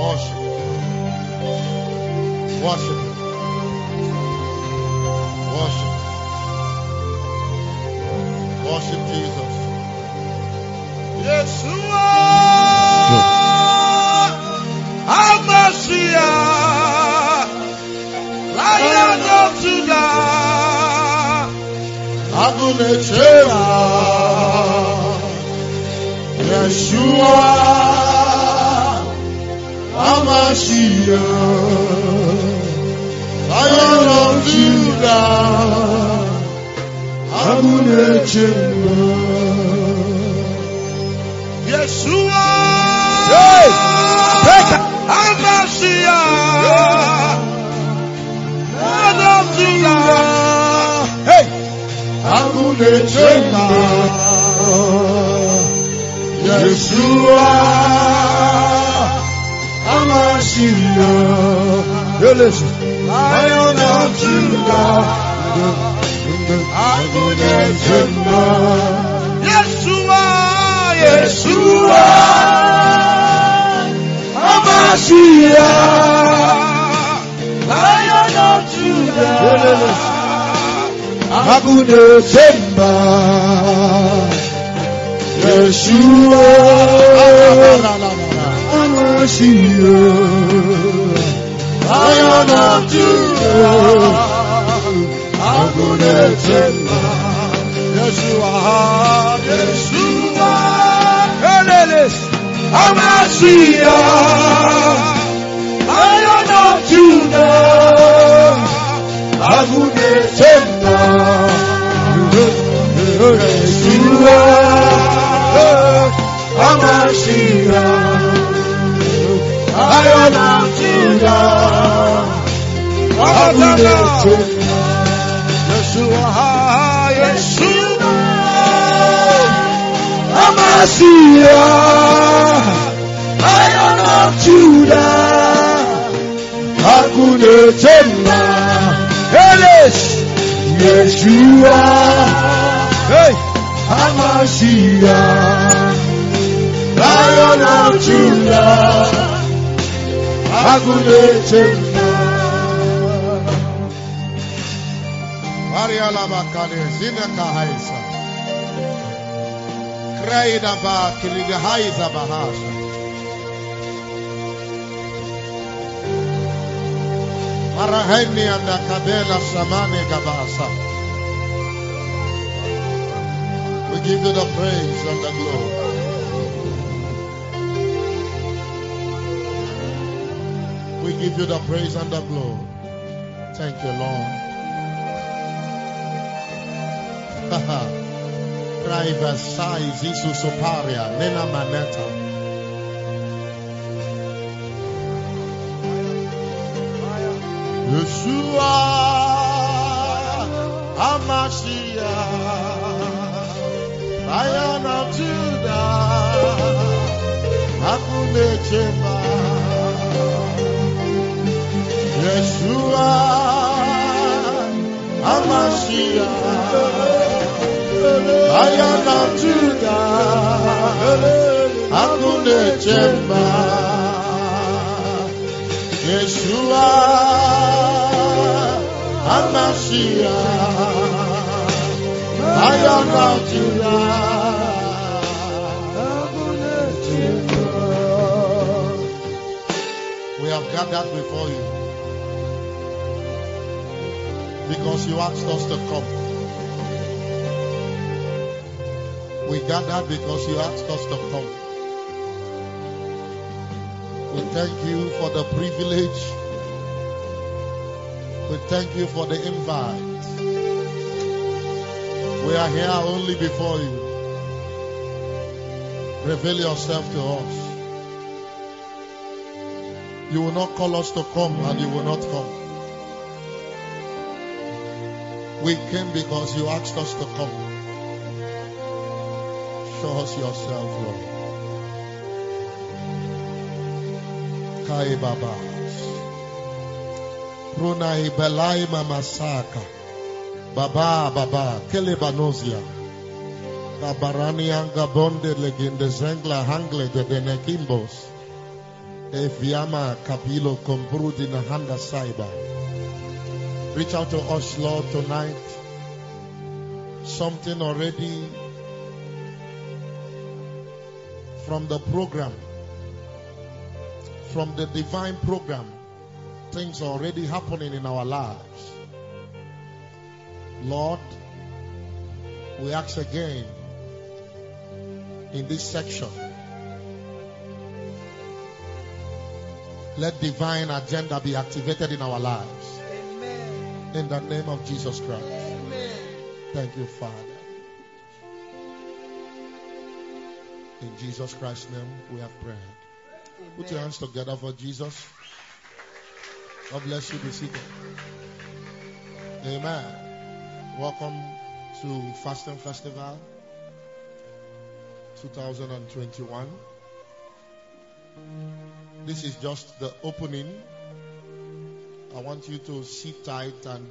Worship. Worship. Worship. Worship Jesus. Yeshua. Hamashiach. Lion of Judah. Agunechera. Yeshua. Hamashiach. Lion of Judah. Agunechera. Yeshua. Hamashiach. Lion of Judah. Hey. Agunechera. Yeshua. Hamashiach. Lion of Judah. Agunechera. Yeshua. Yeshua. Hamashiach. Lion of Judah. Agunechera. Yeshua. Hamashiach. Lion of Judah. Agunechera. Yeshua. Yeshua. Hamashiach. Lion of Judah. Agunechera. Yeshua. Hamashiach. Lion of Judah. Agunechera. Yeshua. Yeshua. Hamashiach. Lion of Judah. Agunechera. Yeshua. Hamashiach. Lion of Judah. Agunechera. Maria Labakane Zinaka Haisa. Kraida ba Kiliga Haisa Bahasha. Maraheni and the Kabela Samane Gabasa. We give you the praise and the glory. We give you the praise and the glory. Thank you, Lord. Driver size Isu Soparia, Nena Maneta. Yeshua. Hamashiach. Lion of Judah. Agunechera. Yeshua. Hamashiach. Lion of Judah. Agunechera. Yeshua. Hamashiach. Lion of Judah. We have gathered before you because you asked us to come. We gathered because you asked us to come. We thank you for the privilege. We thank you for the invite. We are here only before you. Reveal yourself to us. You will not call us to come and you will not come. We came because you asked us to come. Show us yourself, Lord. Kai Baba. Brunai Belai Mamasaka. Baba, Kelebanozia. Kabarani Anga Bonde Legende Zengla Hangle de Denekimbos. Eviama Kapilo Kombrudi Nahanda Saiba. Reach out to us, Lord, tonight. Something already from the program, from the divine program, things are already happening in our lives. Lord, we ask again in this section, let divine agenda be activated in our lives. Amen. In the name of Jesus Christ. Amen. Thank you, Father. In Jesus Christ's name we have prayed. Amen. Put your hands together for Jesus. God bless you. Be seated. Amen. Welcome to Fasting Festival 2021. This is just the opening. I want you to sit tight and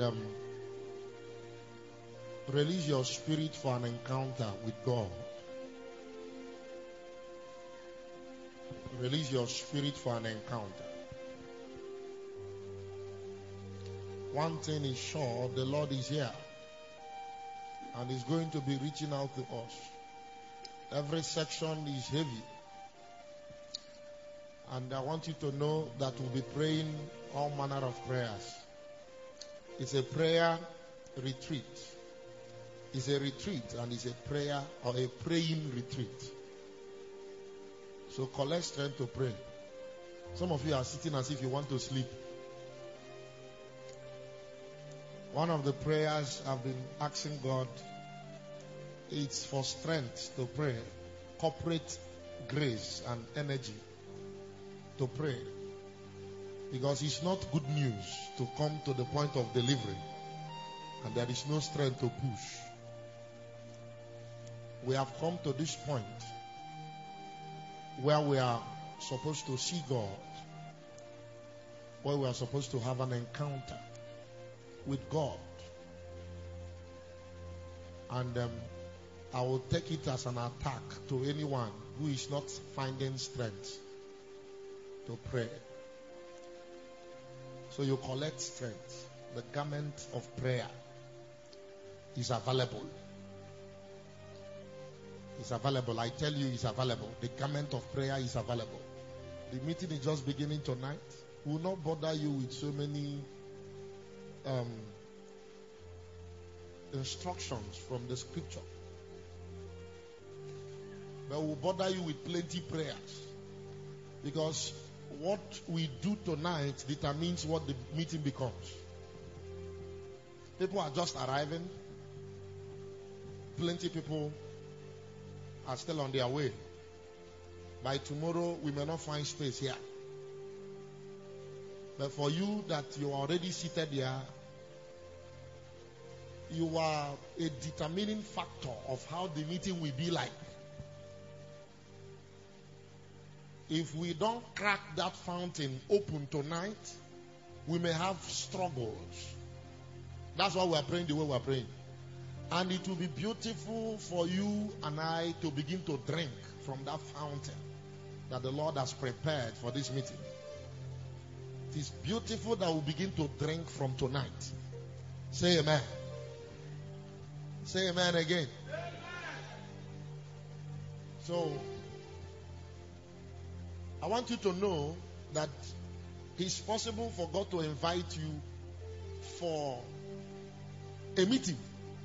release your spirit for an encounter with God. Release your spirit for an encounter. One thing is sure, the Lord is here and is going to be reaching out to us. Every section is heavy. And I want you to know that we'll be praying all manner of prayers. It's a prayer retreat. It's a retreat and it's a prayer or a praying retreat. So collect strength to pray. Some of you are sitting as if you want to sleep. One of the prayers I've been asking God, it's for strength to pray, corporate grace and energy to pray. Because it's not good news to come to the point of delivery and there is no strength to push. We have come to this point where we are supposed to see God, where we are supposed to have an encounter with God. And I will take it as an attack to anyone who is not finding strength to pray. So you collect strength. The garment of prayer is available. It's available. I tell you, it's available. The garment of prayer is available. The meeting is just beginning tonight. We will not bother you with so many instructions from the scripture. But we'll bother you with plenty prayers. Because what we do tonight determines what the meeting becomes. People are just arriving. Plenty people are still on their way. By tomorrow, we may not find space here. But for you that you are already seated here, you are a determining factor of how the meeting will be like. If we don't crack that fountain open tonight, we may have struggles. That's why we are praying the way we are praying. And it will be beautiful for you and I to begin to drink from that fountain that the Lord has prepared for this meeting. It is beautiful that we begin to drink from tonight. Say amen. Say amen again. Amen. So, I want you to know that it's possible for God to invite you for a meeting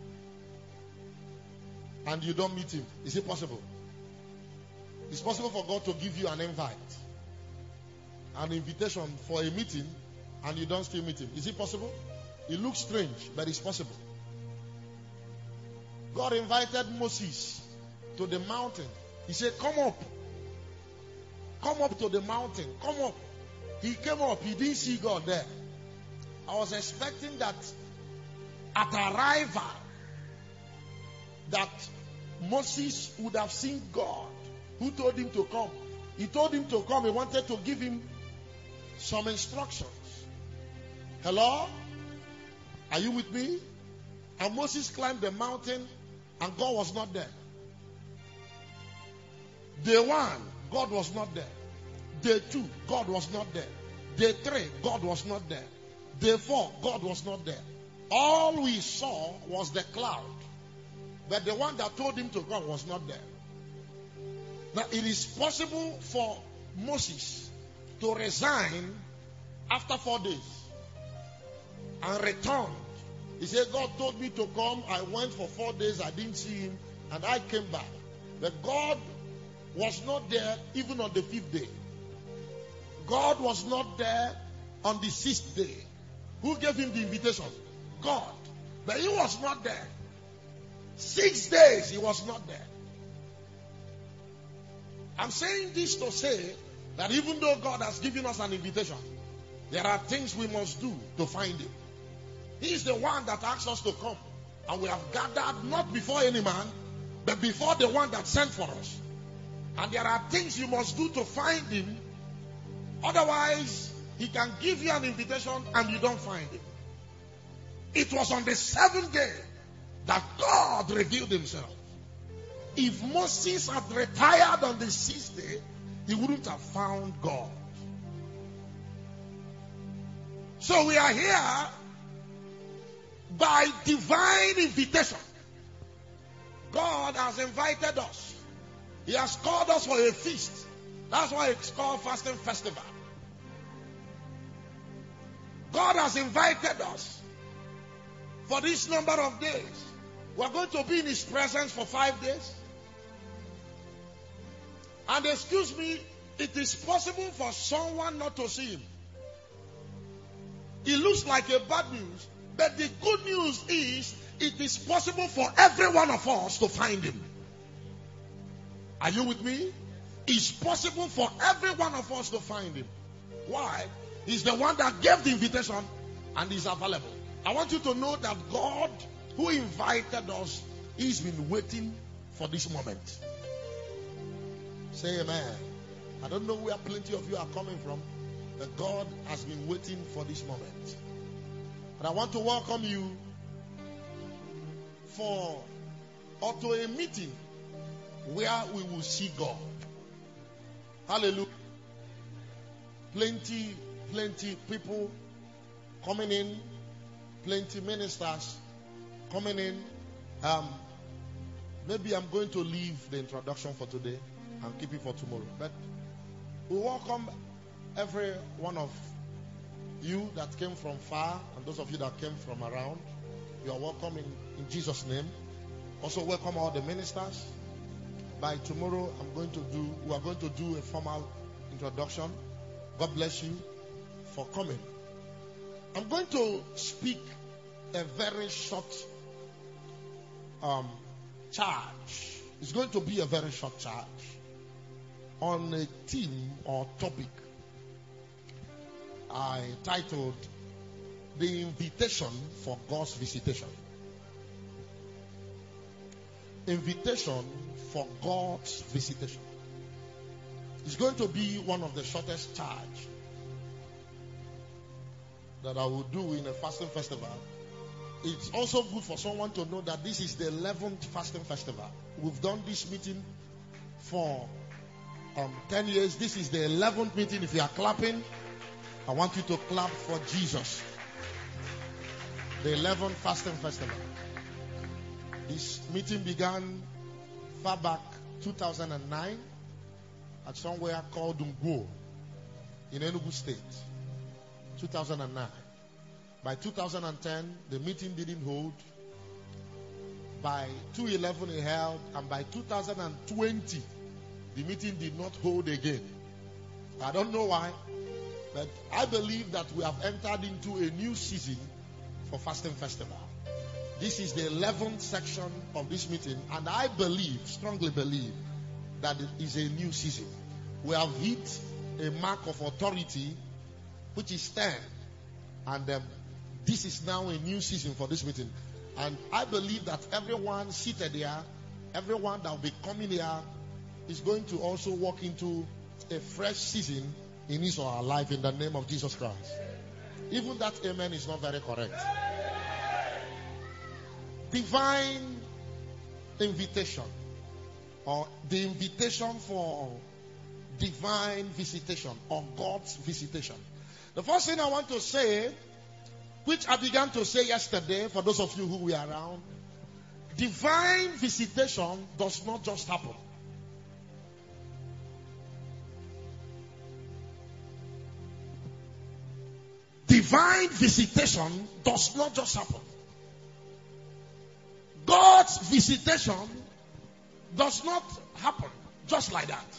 and you don't meet him. Is it possible? It's possible for God to give you an invite, an invitation for a meeting, and you don't still meet him. Is it possible? It looks strange, but it's possible. God invited Moses to the mountain. He said, come up. Come up to the mountain. Come up. He came up. He didn't see God there. I was expecting that at arrival, that Moses would have seen God who told him to come. He told him to come. He wanted to give him some instructions. Hello? Are you with me? And Moses climbed the mountain and God was not there. Day one, God was not there. Day 2, God was not there. Day 3, God was not there. Day 4, God was not there. All we saw was the cloud. But the one that told him to come was not there. Now, it is possible for Moses to resign after 4 days and return. He said, God told me to come. I went for 4 days. I didn't see him. And I came back. But God was not there even on the 5th day. God was not there on the 6th day. Who gave him the invitation? God. But he was not there. 6 days he was not there. I'm saying this to say that even though God has given us an invitation, there are things we must do to find him. He is the one that asks us to come. And we have gathered not before any man, but before the one that sent for us. And there are things you must do to find him. Otherwise, he can give you an invitation and you don't find him. It was on the 7th day that God revealed himself. If Moses had retired on the 6th day, he wouldn't have found God. So we are here by divine invitation. God has invited us. He has called us for a feast. That's why it's called Fasting Festival. God has invited us for this number of days. We're going to be in his presence for 5 days. And excuse me, it is possible for someone not to see him. It looks like a bad news, but the good news is it is possible for every one of us to find him. Are you with me? It's possible for every one of us to find him. Why? He's the one that gave the invitation and is available. I want you to know that God, who invited us, he's been waiting for this moment. Say amen. I don't know where plenty of you are coming from, but God has been waiting for this moment. And I want to welcome you to a meeting where we will see God. Hallelujah. Plenty people coming in, plenty ministers coming in. Maybe I'm going to leave the introduction for today and keep it for tomorrow. But we welcome every one of you that came from far and those of you that came from around. You are welcome in Jesus' name. Also welcome all the ministers. By tomorrow, we are going to do a formal introduction. God bless you for coming. I'm going to speak a very short charge. It's going to be a very short charge on a theme or topic I titled The Invitation for God's Visitation. Invitation for God's visitation. It's going to be one of the shortest charge that I will do in a fasting festival. It's also good for someone to know that this is the 11th fasting festival. We've done this meeting for 10 years. This is the 11th meeting. If you are clapping, I want you to clap for Jesus. The 11th fasting festival. This meeting began far back 2009 at somewhere called Umgo in Enugu State. 2009. By 2010, the meeting didn't hold. By 2011, it held. And by 2020, the meeting did not hold again. I don't know why, but I believe that we have entered into a new season for Fasting Festival. This is the 11th section of this meeting, and I strongly believe, that it is a new season. We have hit a mark of authority, which is 10, and this is now a new season for this meeting. And I believe that everyone seated here, everyone that will be coming here, is going to also walk into a fresh season in his or her life in the name of Jesus Christ. Even that amen is not very correct. Divine invitation, or the invitation for divine visitation or God's visitation. The first thing I want to say, which I began to say yesterday for those of you who were around, divine visitation does not just happen. Divine visitation does not just happen. God's visitation does not happen just like that.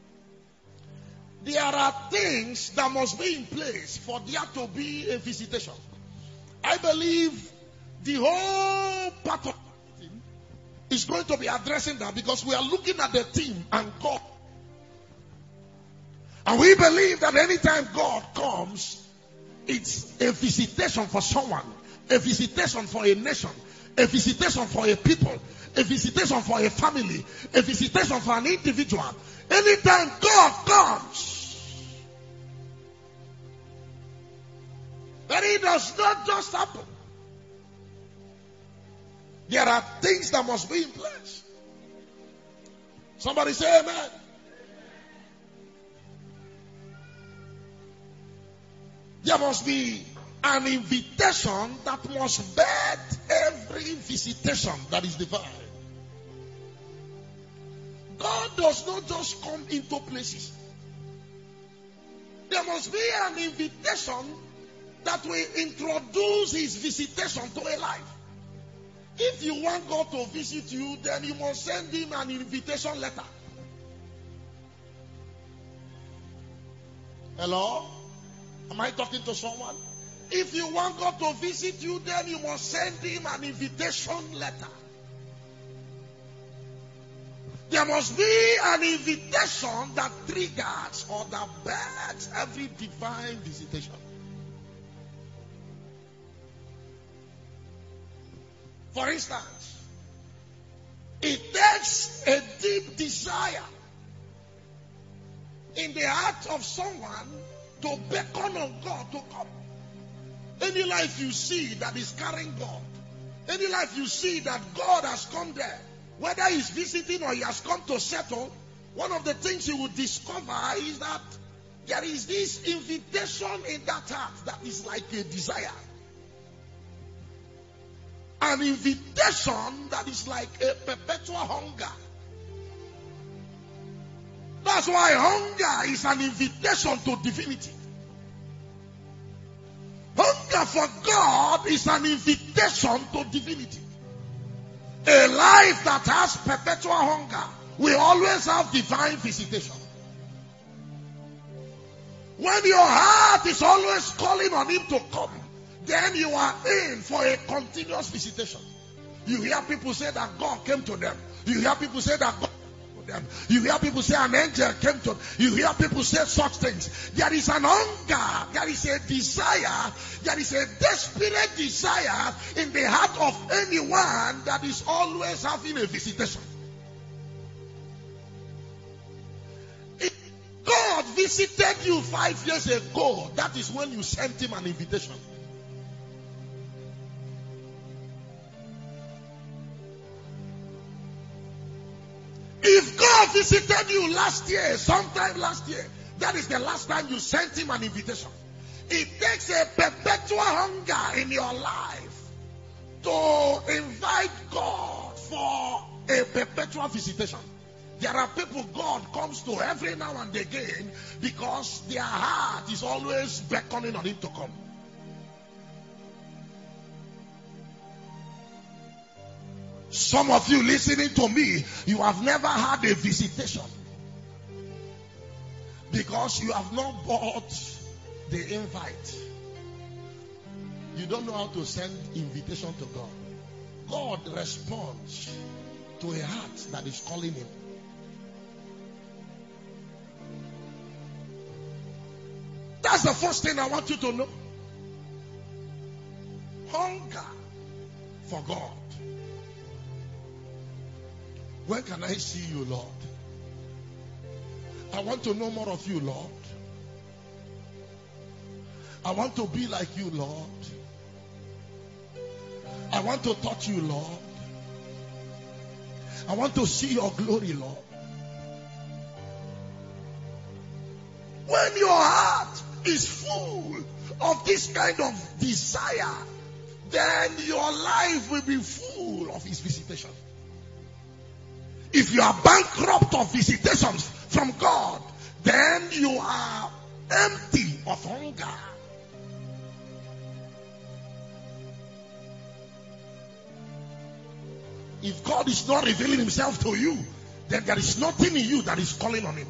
There are things that must be in place for there to be a visitation. I believe the whole part of the team is going to be addressing that, because we are looking at the team and God. And we believe that anytime God comes, it's a visitation for someone, a visitation for a nation, a visitation for a people, a visitation for a family, a visitation for an individual. Anytime God comes, but it does not just happen. There are things that must be in place. Somebody say amen. There must be an invitation that must birth every visitation that is divine. God does not just come into places. There must be an invitation that will introduce his visitation to a life. If you want God to visit you, then you must send him an invitation letter. Hello? Am I talking to someone? If you want God to visit you, then you must send him an invitation letter. There must be an invitation that triggers or that births every divine visitation. For instance, it takes a deep desire in the heart of someone to beckon on God to come. Any life you see that is carrying God, any life you see that God has come there, whether he's visiting or he has come to settle, one of the things you will discover is that there is this invitation in that heart that is like a desire. An invitation that is like a perpetual hunger. That's why hunger is an invitation to divinity. Hunger for God is an invitation to divinity. A life that has perpetual hunger will always have divine visitation. When your heart is always calling on him to come, then you are in for a continuous visitation. You hear people say that God came to them. You hear people say that God came to them. You hear people say an angel came to them. You hear people say such things. There is an hunger. There is a desire. There is a desperate desire in the heart of anyone that is always having a visitation. If God visited you 5 years ago, that is when you sent him an invitation. If God visited you last year, sometime last year, that is the last time you sent him an invitation. It takes a perpetual hunger in your life to invite God for a perpetual visitation. There are people God comes to every now and again because their heart is always beckoning on him to come. Some of you listening to me, you have never had a visitation because you have not bought the invite. You don't know how to send invitation to God. God responds to a heart that is calling him. That's the first thing I want you to know. Hunger for God. When can I see you, Lord? I want to know more of you, Lord. I want to be like you, Lord. I want to touch you, Lord. I want to see your glory, Lord. When your heart is full of this kind of desire, then your life will be full of his visitation. If you are bankrupt of visitations from God, then you are empty of hunger. If God is not revealing himself to you, then there is nothing in you that is calling on him.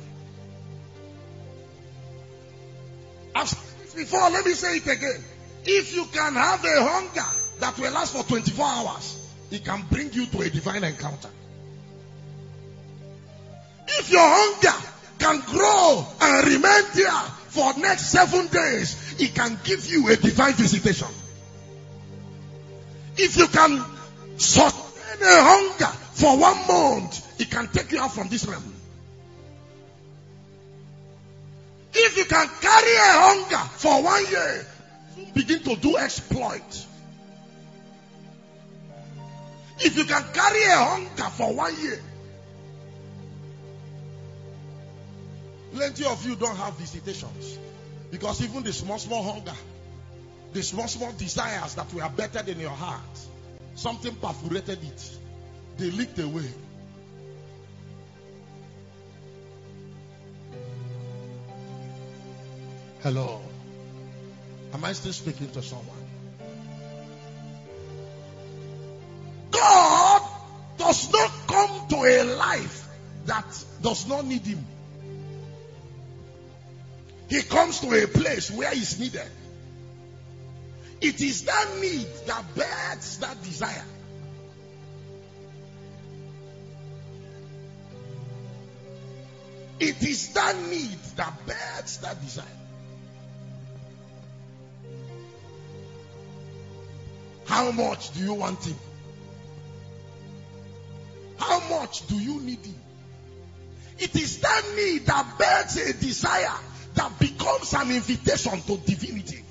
I've said this before, let me say it again. If you can have a hunger that will last for 24 hours, it can bring you to a divine encounter. If your hunger can grow and remain there for next 7 days, it can give you a divine visitation. If you can sustain a hunger for 1 month, it can take you out from this realm. If you can carry a hunger for 1 year, begin to do exploit. If you can carry a hunger for 1 year, plenty of you don't have visitations. Because even the small hunger, the small desires that were better than your heart, something perforated it. They leaked away. Hello. Am I still speaking to someone? God does not come to a life that does not need him. He comes to a place where he's needed. It is that need that births that desire. It is that need that births that desire. How much do you want him? How much do you need him? It is that need that births a desire that becomes an invitation to divinity.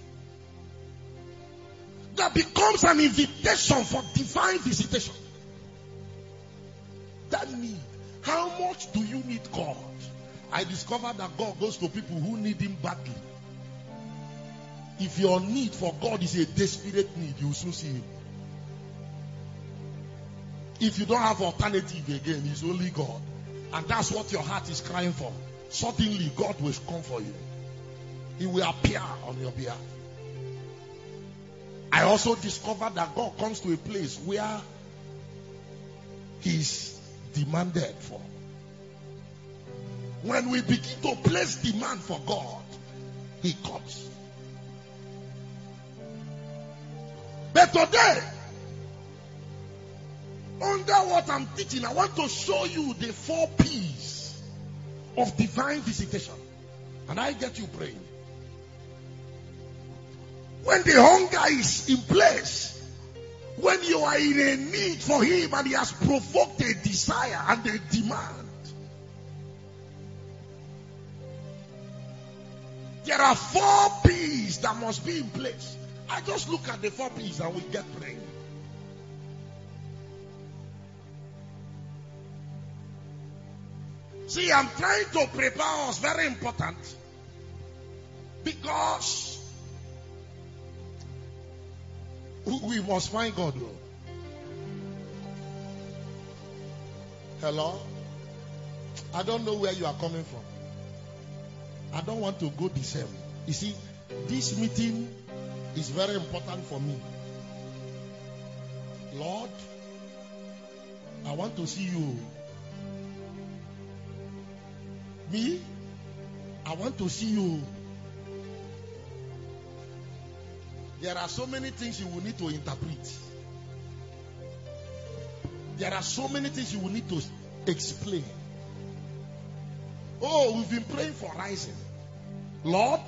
That becomes an invitation for divine visitation. That need. How much do you need God? I discovered that God goes to people who need him badly. If your need for God is a desperate need, you will soon see him. If you don't have alternative again, it's only God. And that's what your heart is crying for. Suddenly, God will come for you. He will appear on your behalf. I also discovered that God comes to a place where he's demanded for. When we begin to place demand for God, he comes. But today, under what I'm teaching, I want to show you the 4 P's of divine visitation. And I get you praying. When the hunger is in place, when you are in a need for him and he has provoked a desire and a demand, there are 4 P's that must be in place. I just look at the 4 P's and we get praying. See, I'm trying to prepare us, very important, because we must find God. Hello? I don't know where you are coming from. I don't want to go the same. You see, this meeting is very important for me. Lord, I want to see you. Me, I want to see you. There are so many things you will need to interpret. There are so many things you will need to explain. Oh, we've been praying for rising. Lord,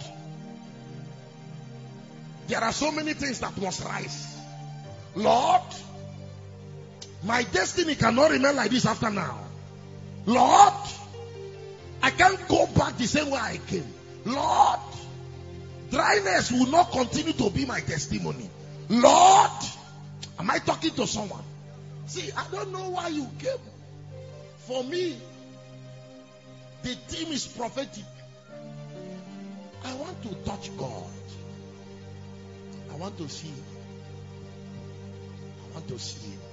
there are so many things that must rise. Lord, my destiny cannot remain like this after now. Lord, I can't go back the same way I came. Lord, dryness will not continue to be my testimony. Lord, am I talking to someone? See, I don't know why you came. For me, the theme is prophetic. I want to touch God. I want to see Him. I want to see Him.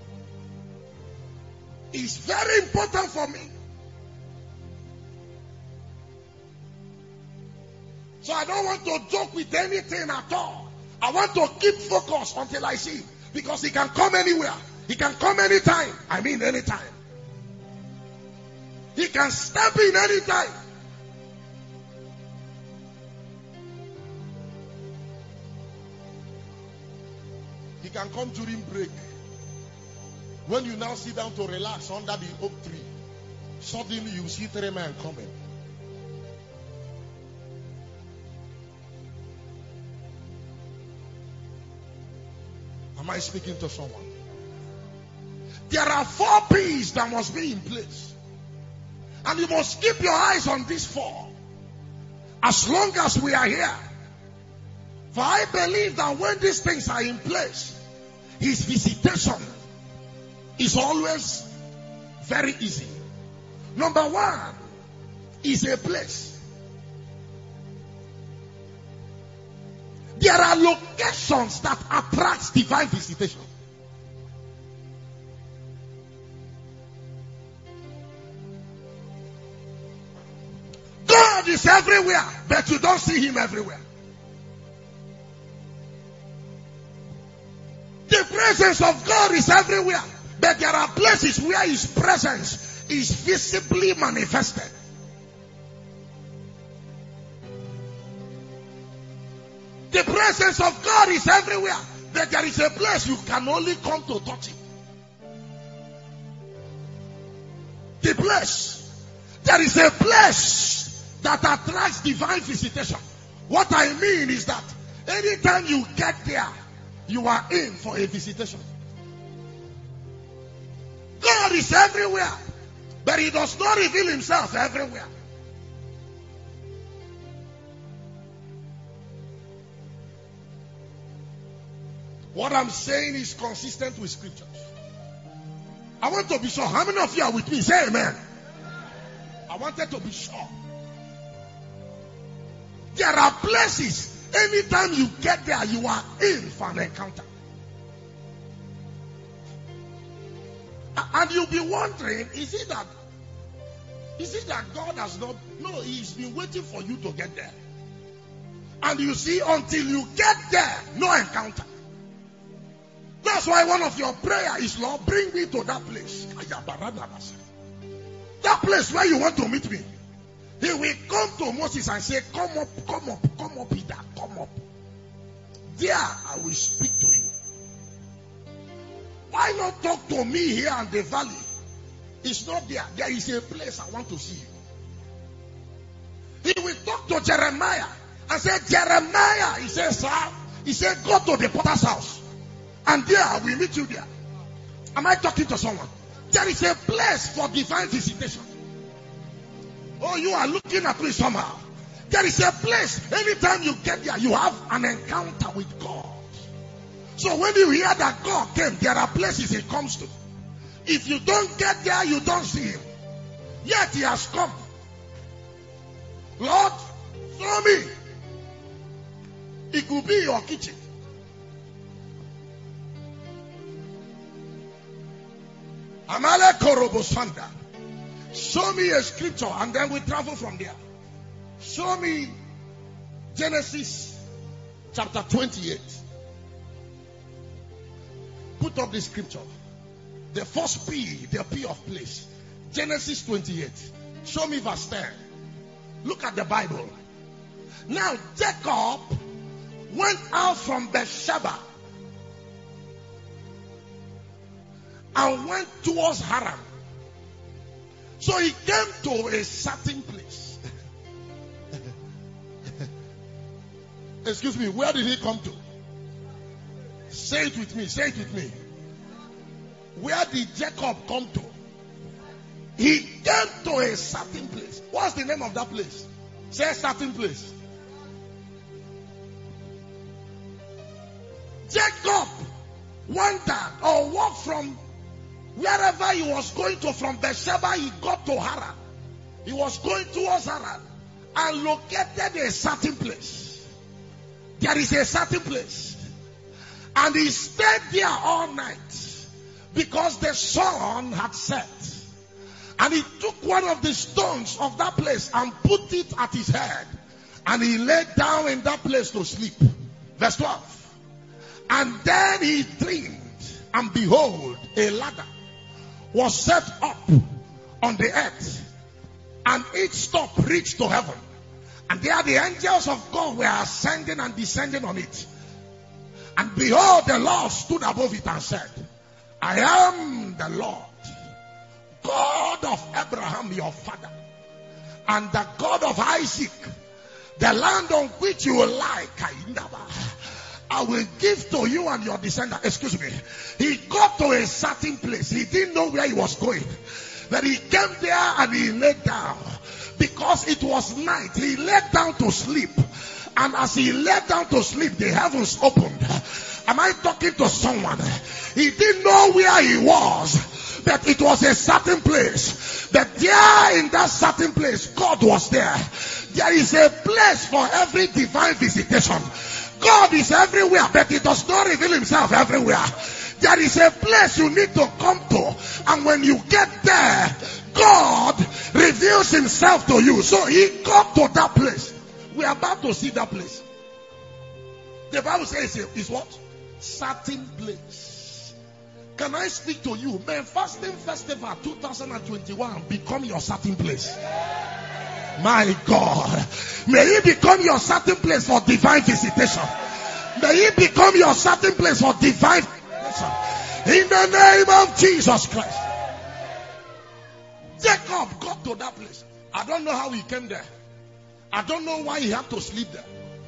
It's very important for me. So I don't want to joke with anything at all. I want to keep focus until I see Him. Because He can come anywhere. He can come anytime. I mean anytime. He can step in anytime. He can come during break. When you now sit down to relax under the oak tree, suddenly you see 3 men coming. Am I speaking to someone? There are 4 P's that must be in place. And you must keep your eyes on these 4. As long as we are here. For I believe that when these things are in place, His visitation is always very easy. Number 1 is a place. There are locations that attract divine visitation. God is everywhere, but you don't see Him everywhere. The presence of God is everywhere, but there are places where His presence is visibly manifested. The presence of God is everywhere, but there is a place you can only come to touch Him. The place. There is a place that attracts divine visitation. What I mean is that anytime you get there, you are in for a visitation. God is everywhere, but He does not reveal Himself everywhere. What I'm saying is consistent with scriptures. I want to be sure. How many of you are with me? Say amen. I wanted to be sure. There are places, anytime you get there, you are in for an encounter. And you'll be wondering, is it that God has not? No, He's been waiting for you to get there. And you see, until you get there, no encounter. That's why one of your prayer is, Lord, bring me to that place. That place where you want to meet me. He will come to Moses and say, come up, Peter, come up. There I will speak to you. Why not talk to me here in the valley? It's not there. There is a place I want to see you. He will talk to Jeremiah and say, Jeremiah, he says, sir, he said, go to the potter's house. And there I will meet you there. Am I talking to someone? There is a place for divine visitation. Oh, you are looking at me somehow. There is a place. Anytime you get there, you have an encounter with God. So when you hear that God came, there are places He comes to. If you don't get there, you don't see Him. Yet He has come. Lord, show me. It could be your kitchen. Amale Korobosanda. Show me a scripture and then we travel from there. Show me Genesis chapter 28. Put up the scripture. The first P, the P of place. Genesis 28. Show me verse 10. Look at the Bible. Now Jacob went out from Beersheba and went towards Haran. So he came to a certain place. Excuse me, where did he come to? Say it with me, say it with me. Where did Jacob come to? He came to a certain place. What's the name of that place? Say a certain place. Jacob wandered or walked from wherever he was going to. From Beersheba, he got to Haran. He was going towards Haran. and located a certain place. There is a certain place. And he stayed there all night because the sun had set. And he took one of the stones of that place and put it at his head. And he lay down in that place to sleep. Verse 12. And then he dreamed, and behold, a ladder was set up on the earth, and each top reached to heaven. And there the angels of God were ascending and descending on it. And behold, the Lord stood above it and said, I am the Lord, God of Abraham your father, and the God of Isaac. The land on which you lie, I will give to you and your descendants. Excuse me. He got to a certain place. He didn't know where he was going. But he came there and he lay down. Because it was night, he lay down to sleep. And as he lay down to sleep, the heavens opened. Am I talking to someone? He didn't know where he was, but it was a certain place. But there in that certain place, God was there. There is a place for every divine visitation. God is everywhere, but he does not reveal himself everywhere. There is a place you need to come to, and when you get there, God reveals himself to you. So he got to that place. We are about to see that place. The Bible says it's what? Certain place. Can I speak to you? May Fasting Festival 2021 become your certain place. My God. May it become your certain place for divine visitation. May it become your certain place for divine visitation. In the name of Jesus Christ. Jacob got to that place. I don't know how he came there. I don't know why he had to sleep there.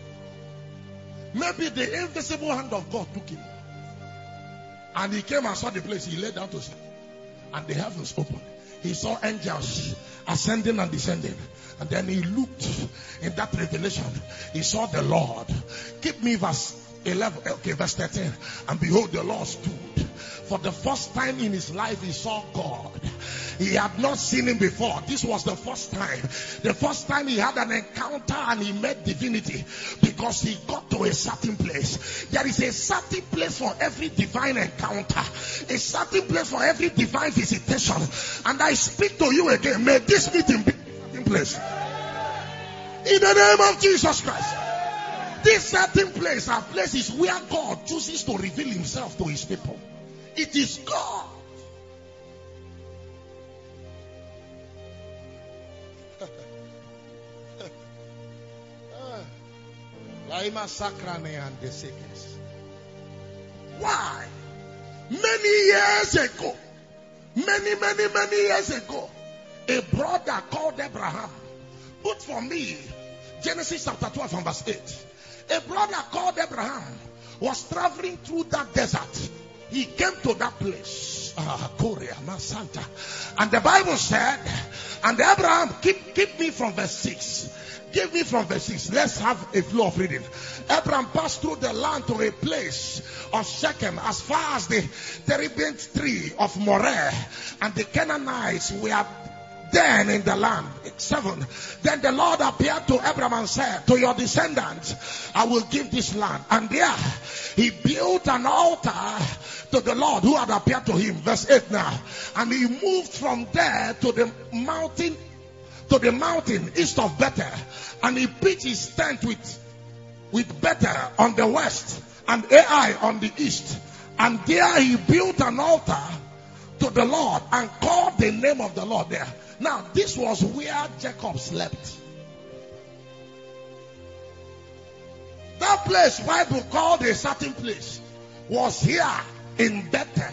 Maybe the invisible hand of God took him. And he came and saw the place. He lay down to sleep. And the heavens opened. He saw angels ascending and descending. And then he looked in that revelation. He saw the Lord. Give me verse 11. Okay, verse 13. And behold, the Lord stood. For the first time in his life, he saw God. He had not seen him before. This was the first time. The first time he had an encounter and he met divinity, because he got to a certain place. There is a certain place for every divine encounter. A certain place for every divine visitation. And I speak to you again. May this meeting be a certain place. In the name of Jesus Christ. This certain place are places where God chooses to reveal himself to his people. It is God. Why? Many years ago, many years ago, a brother called Abraham put for me Genesis chapter 12 and verse 8. A brother called Abraham was traveling through that desert. He came to that place, Korea, Masanta, and the Bible said, and Abraham, keep me from verse 6. Give me from verse 6. Let's have a flow of reading. Abraham passed through the land to a place of Shechem, as far as the terebinth tree of Moreh, and the Canaanites were then in the land. 7. Then the Lord appeared to Abraham and said, to your descendants I will give this land. And there he built an altar to the Lord who had appeared to him. Verse 8 now. And he moved from there to the mountain east of Bethel, and he pitched his tent with Bethel on the west and Ai on the east. And there he built an altar to the Lord and called the name of the Lord there. Now this was where Jacob slept. That place Bible called a certain place was here in Bethel.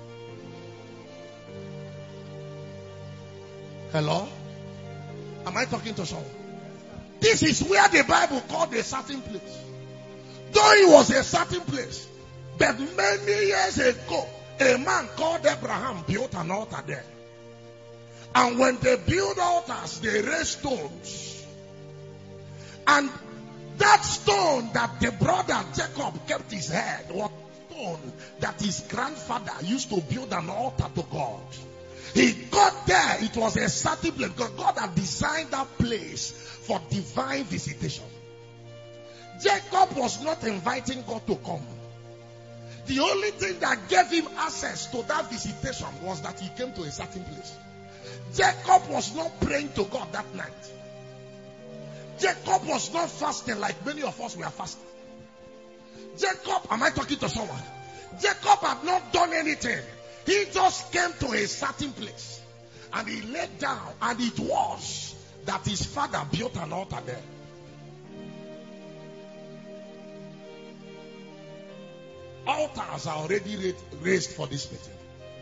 Hello? Am I talking to someone? This is where the Bible called a certain place. Though it was a certain place, but many years ago, a man called Abraham built an altar there. And when they build altars, they raise stones. And that stone that the brother Jacob kept his head was a stone that his grandfather used to build an altar to God. He got there. It was a certain place because God had designed that place for divine visitation. Jacob was not inviting God to come. The only thing that gave him access to that visitation was that he came to a certain place. Jacob was not praying to God that night. Jacob was not fasting like many of us were fasting. Jacob, am I talking to someone? Jacob had not done anything. He just came to a certain place and he laid down, and it was that his father built an altar there. Altars are already raised for this meeting.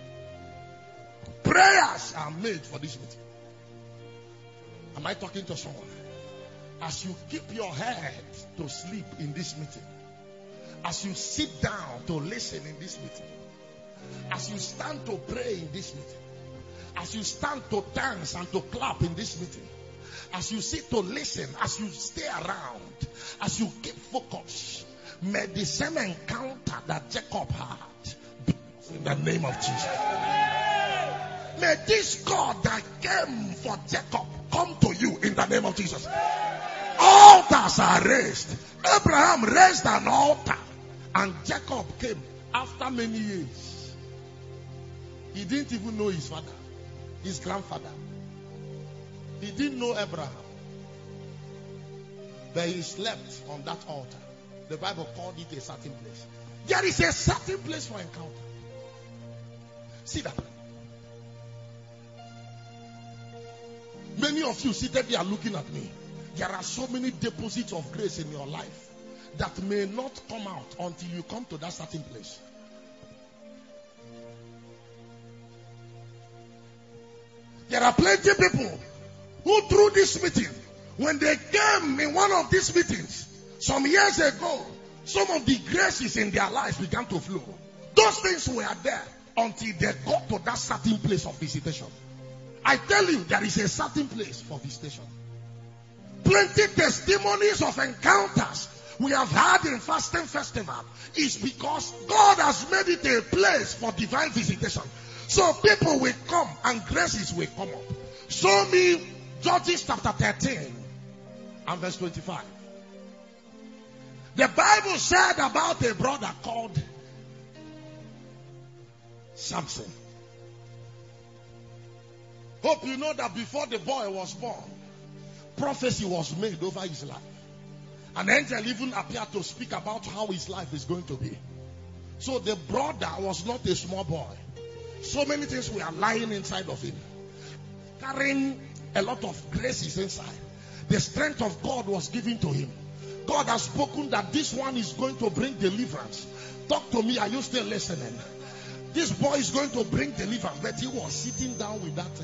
Prayers are made for this meeting. Am I talking to someone? As you keep your head to sleep in this meeting, as you sit down to listen in this meeting, as you stand to pray in this meeting, as you stand to dance and to clap in this meeting, as you sit to listen, as you stay around, as you keep focus, may the same encounter that Jacob had be in the name of Jesus. May this God that came for Jacob come to you in the name of Jesus. Altars are raised. Abraham raised an altar, and Jacob came after many years. He didn't even know his father, his grandfather. He didn't know Abraham, but he slept on that altar. The Bible called it a certain place. There is a certain place for encounter. See that. Many of you seated there looking at me. There are so many deposits of grace in your life that may not come out until you come to that certain place. There are plenty of people who through this meeting, when they came in one of these meetings some years ago, some of the graces in their lives began to flow. Those things were there until they got to that certain place of visitation. I tell you, there is a certain place for visitation. Plenty testimonies of encounters we have had in Fasting Festival is because God has made it a place for divine visitation. So people will come and graces will come up. Show me Judges chapter 13 and verse 25. The Bible said about a brother called Samson. Hope you know that before the boy was born, prophecy was made over his life. An angel even appeared to speak about how his life is going to be. So the brother was not a small boy. So many things were lying inside of him, carrying a lot of graces inside. The strength of God was given to him. God has spoken that this one is going to bring deliverance. Talk to me, are you still listening? This boy is going to bring deliverance, but he was sitting down with that thing.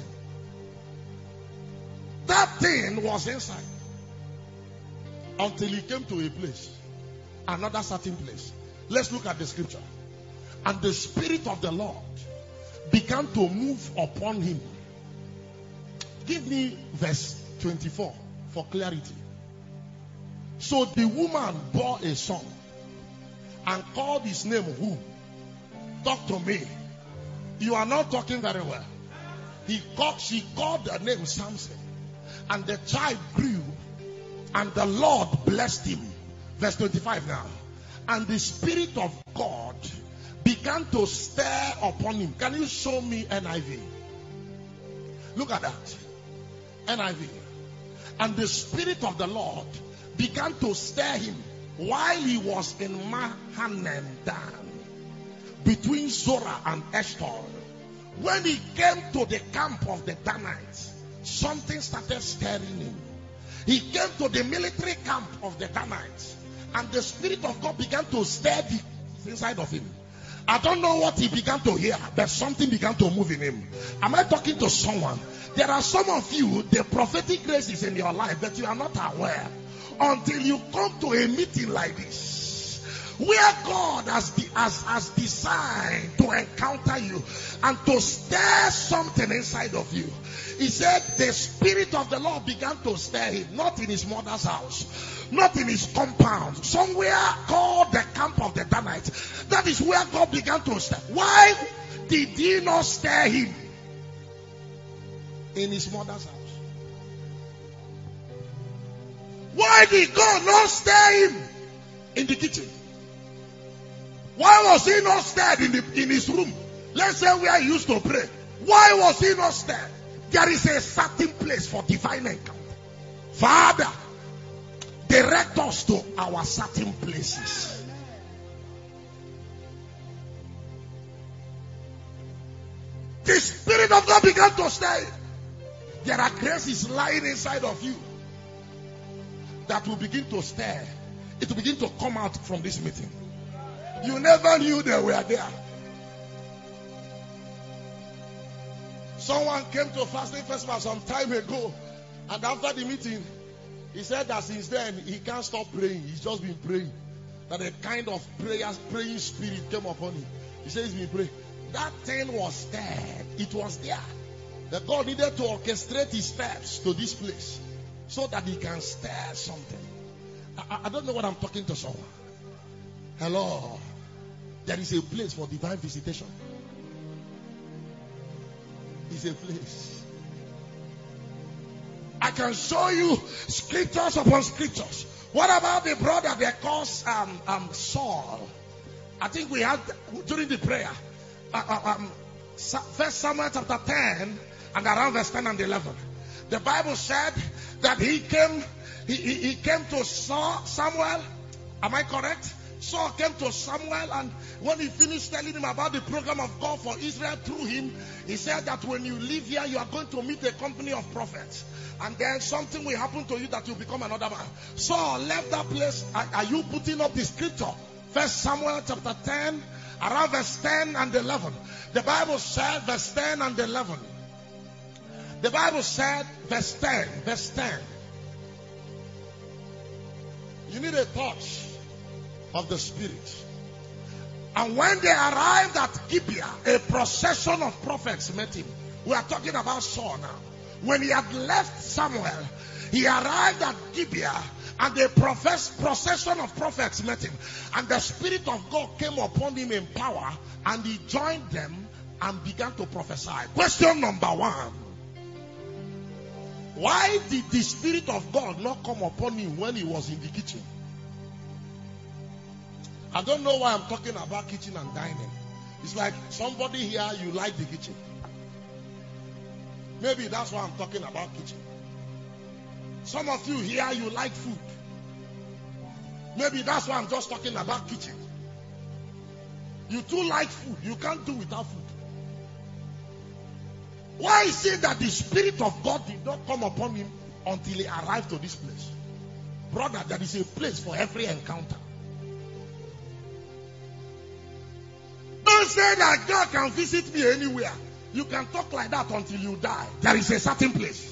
That thing was inside until he came to a place, another certain place. Let's look at the scripture. And the Spirit of the Lord began to move upon him. Give me verse 24 for clarity. So the woman bore a son and called his name who? Talk to me. You are not talking very well. She called the name Samson. And the child grew, and the Lord blessed him. Verse 25 now. And the Spirit of God began to stir upon him. Can you show me NIV? Look at that. NIV. And the Spirit of the Lord began to stir him while he was in Mahanaim between Zorah and Eshtaol. When he came to the camp of the Danites, something started stirring him. He came to the military camp of the Danites, and the Spirit of God began to stir the inside of him. I don't know what he began to hear, but something began to move in him. Am I talking to someone? There are some of you, the prophetic grace is in your life, but you are not aware until you come to a meeting like this, where God has designed to encounter you and to stir something inside of you. He said the Spirit of the Lord began to stir him, not in his mother's house, not in his compound, somewhere called the camp of the Danites. That is where God began to stir. Why did he not stir him? in his mother's house. Why did God not stir him in the kitchen? Why was he not stirred in his room? Let's say where he used to pray. Why was he not stirred? There is a certain place for divine encounter. Father, direct us to our certain places. The Spirit of God began to stir. There are graces lying inside of you that will begin to stir. It will begin to come out from this meeting. You never knew they were there. Someone came to a fasting festival some time ago, and after the meeting, he said that since then he can't stop praying. He's just been praying. That a kind of praying spirit came upon him. He says he's been praying. That thing was stirred. It was there. That God needed to orchestrate his steps to this place so that he can stir something. I don't know what I'm talking to someone. Hello. There is a place for divine visitation. It's a place. I can show you scriptures upon scriptures. What about the brother they call Saul? I think we had during the prayer. 1 Samuel chapter 10 and around verse 10 and 11. The Bible said that he came to Samuel. Am I correct? Saul came to Samuel, and when he finished telling him about the program of God for Israel through him, he said that when you leave here, you are going to meet a company of prophets. And then something will happen to you that you become another man. Saul left that place. Are you putting up the scripture? 1 Samuel chapter 10, around verse 10 and 11. The Bible said, verse 10 and 11. The Bible said, verse 10. You need a touch of the Spirit. And when they arrived at Gibeah, a procession of prophets met him. We are talking about Saul now. When he had left Samuel, he arrived at Gibeah, and a procession of prophets met him. And the Spirit of God came upon him in power, and he joined them and began to prophesy. Question number 1. Why did the Spirit of God not come upon him when he was in the kitchen? I don't know why I'm talking about kitchen and dining. It's like somebody here, you like the kitchen. Maybe that's why I'm talking about kitchen. Some of you here, you like food. Maybe that's why I'm just talking about kitchen. You too like food. You can't do without food. Why is it that the Spirit of God did not come upon him until he arrived to this place? Brother, there is a place for every encounter. Don't say that God can visit me anywhere. You can talk like that until you die. There is a certain place.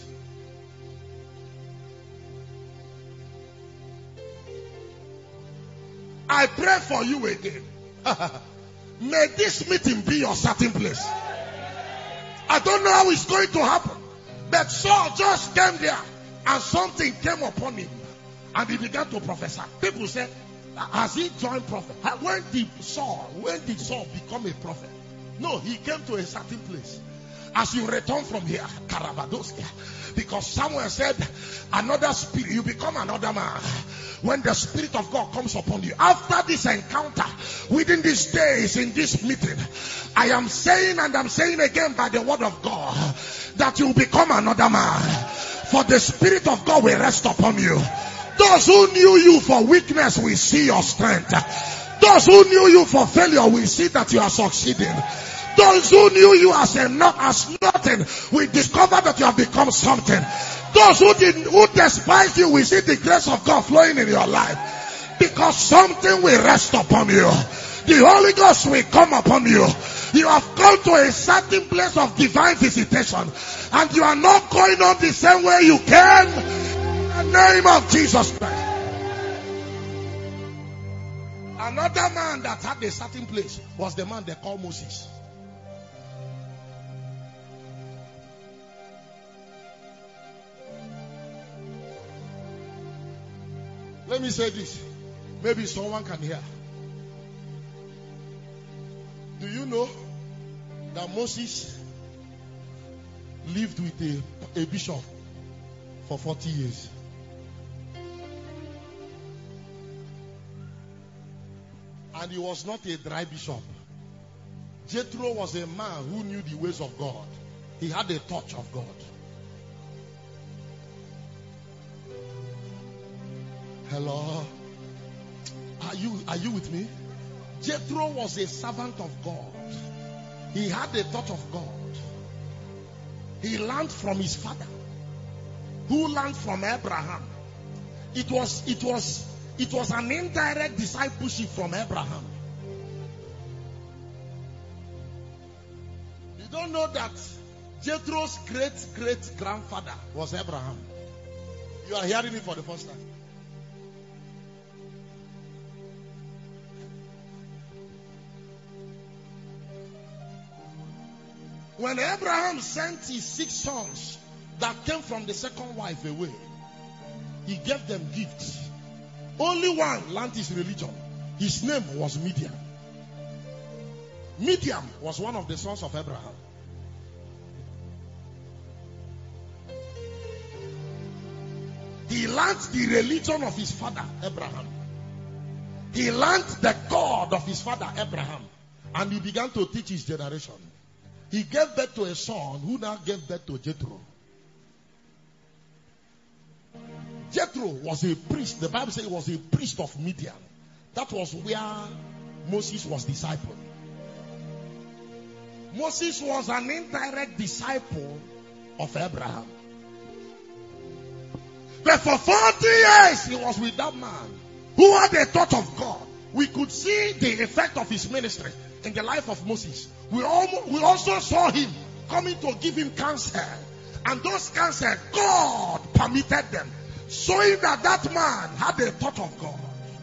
I pray for you again. May this meeting be your certain place. I don't know how it's going to happen. But Saul just came there and something came upon him. And he began to prophesy. People say, has he joined prophet? When did Saul become a prophet? No, he came to a certain place. As you return from here, Karabadoskia, because Samuel said, another spirit, you become another man. When the Spirit of God comes upon you, after this encounter, within these days, in this meeting, I am saying, and I'm saying again by the word of God, that you become another man. For the Spirit of God will rest upon you. Those who knew you for weakness will see your strength. Those who knew you for failure will see that you are succeeding. Those who knew you as nothing will discover that you have become something. Those who despised you will see the grace of God flowing in your life. Because something will rest upon you. The Holy Ghost will come upon you. You have come to a certain place of divine visitation. And you are not going on the same way you came. In the name of Jesus Christ. Another man that had a certain place was the man they call Moses. Let me say this. Maybe someone can hear. Do you know that Moses lived with a bishop for 40 years. And he was not a dry bishop. Jethro was a man who knew the ways of God. He had a touch of God. Hello? Are you with me? Jethro was a servant of God. He had a touch of God. He learned from his father, who learned from Abraham. It was an indirect discipleship from Abraham. You don't know that Jethro's great-great-grandfather was Abraham. You are hearing it for the first time. When Abraham sent his 6 sons that came from the second wife away, he gave them gifts. Only one learned his religion. His name was Midian. Midian was one of the sons of Abraham. He learned the religion of his father, Abraham. He learned the God of his father, Abraham. And he began to teach his generation. He gave birth to a son who now gave birth to Jethro. Jethro was a priest. The Bible says he was a priest of Midian. That was where Moses was discipled. Moses was an indirect disciple of Abraham. But for 40 years he was with that man who had a thought of God. We could see the effect of his ministry in the life of Moses. We also saw him coming to give him counsel. And those counsel, God permitted them, showing that that man had a thought of God.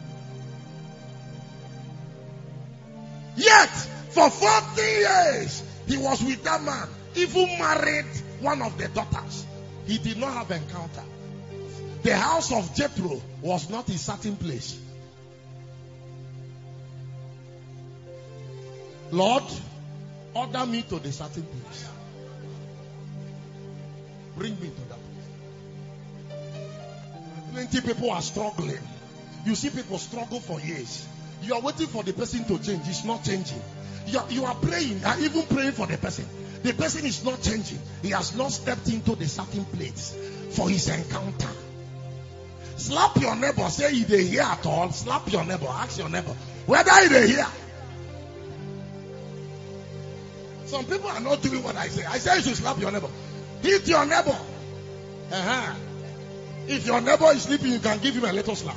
Yet, for 40 years, he was with that man, even married one of the daughters. He did not have encounter. The house of Jethro was not a certain place. Lord, order me to the certain place. Bring me to that place. Plenty people are struggling. You see people struggle for years. You are waiting for the person to change. It's not changing. You are praying, even praying for the person. The person is not changing. He has not stepped into the certain place for his encounter. Slap your neighbor. Say he dey hear at all. Slap your neighbor. Ask your neighbor whether he dey hear. Some people are not doing what I say. I say you should slap your neighbor. Hit your neighbor. If your neighbor is sleeping, you can give him a little slap.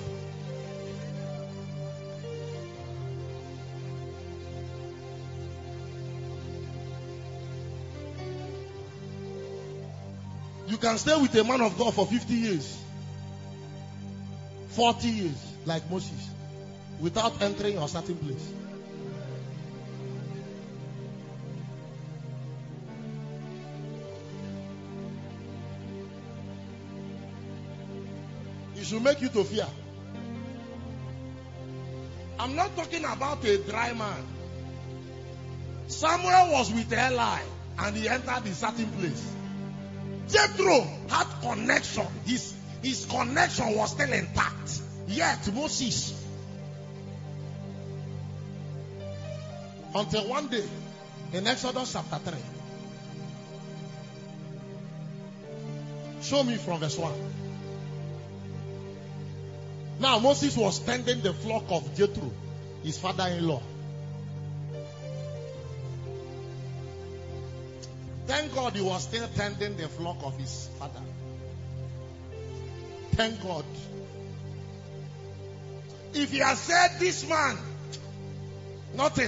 You can stay with a man of God for 50 years, 40 years, like Moses, without entering a certain place. It should make you to fear. I'm not talking about a dry man. Samuel was with Eli and he entered a certain place. Jethro had connection. His connection was still intact. Yet Moses, until one day in Exodus chapter 3, show me from verse 1. Now Moses was tending the flock of Jethro, his father-in-law. Thank God he was still tending the flock of his father. Thank God. If he had said, this man, nothing,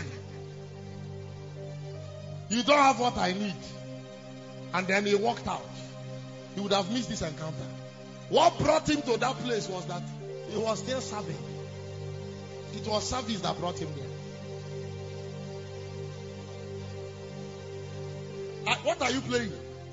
you don't have what I need, and then he walked out, he would have missed this encounter. What brought him to that place was that he was still serving. It was service that brought him there. What are you playing?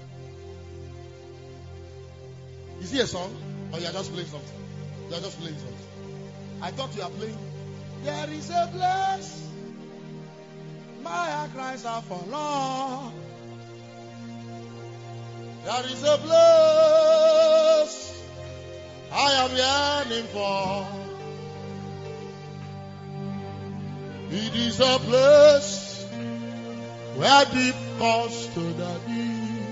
Is it a song? Or you are just playing something? You are just playing something. I thought you are playing. There is a place my cries are for Lord. There is a place I am yearning for. It is a place where deep calls to the deep.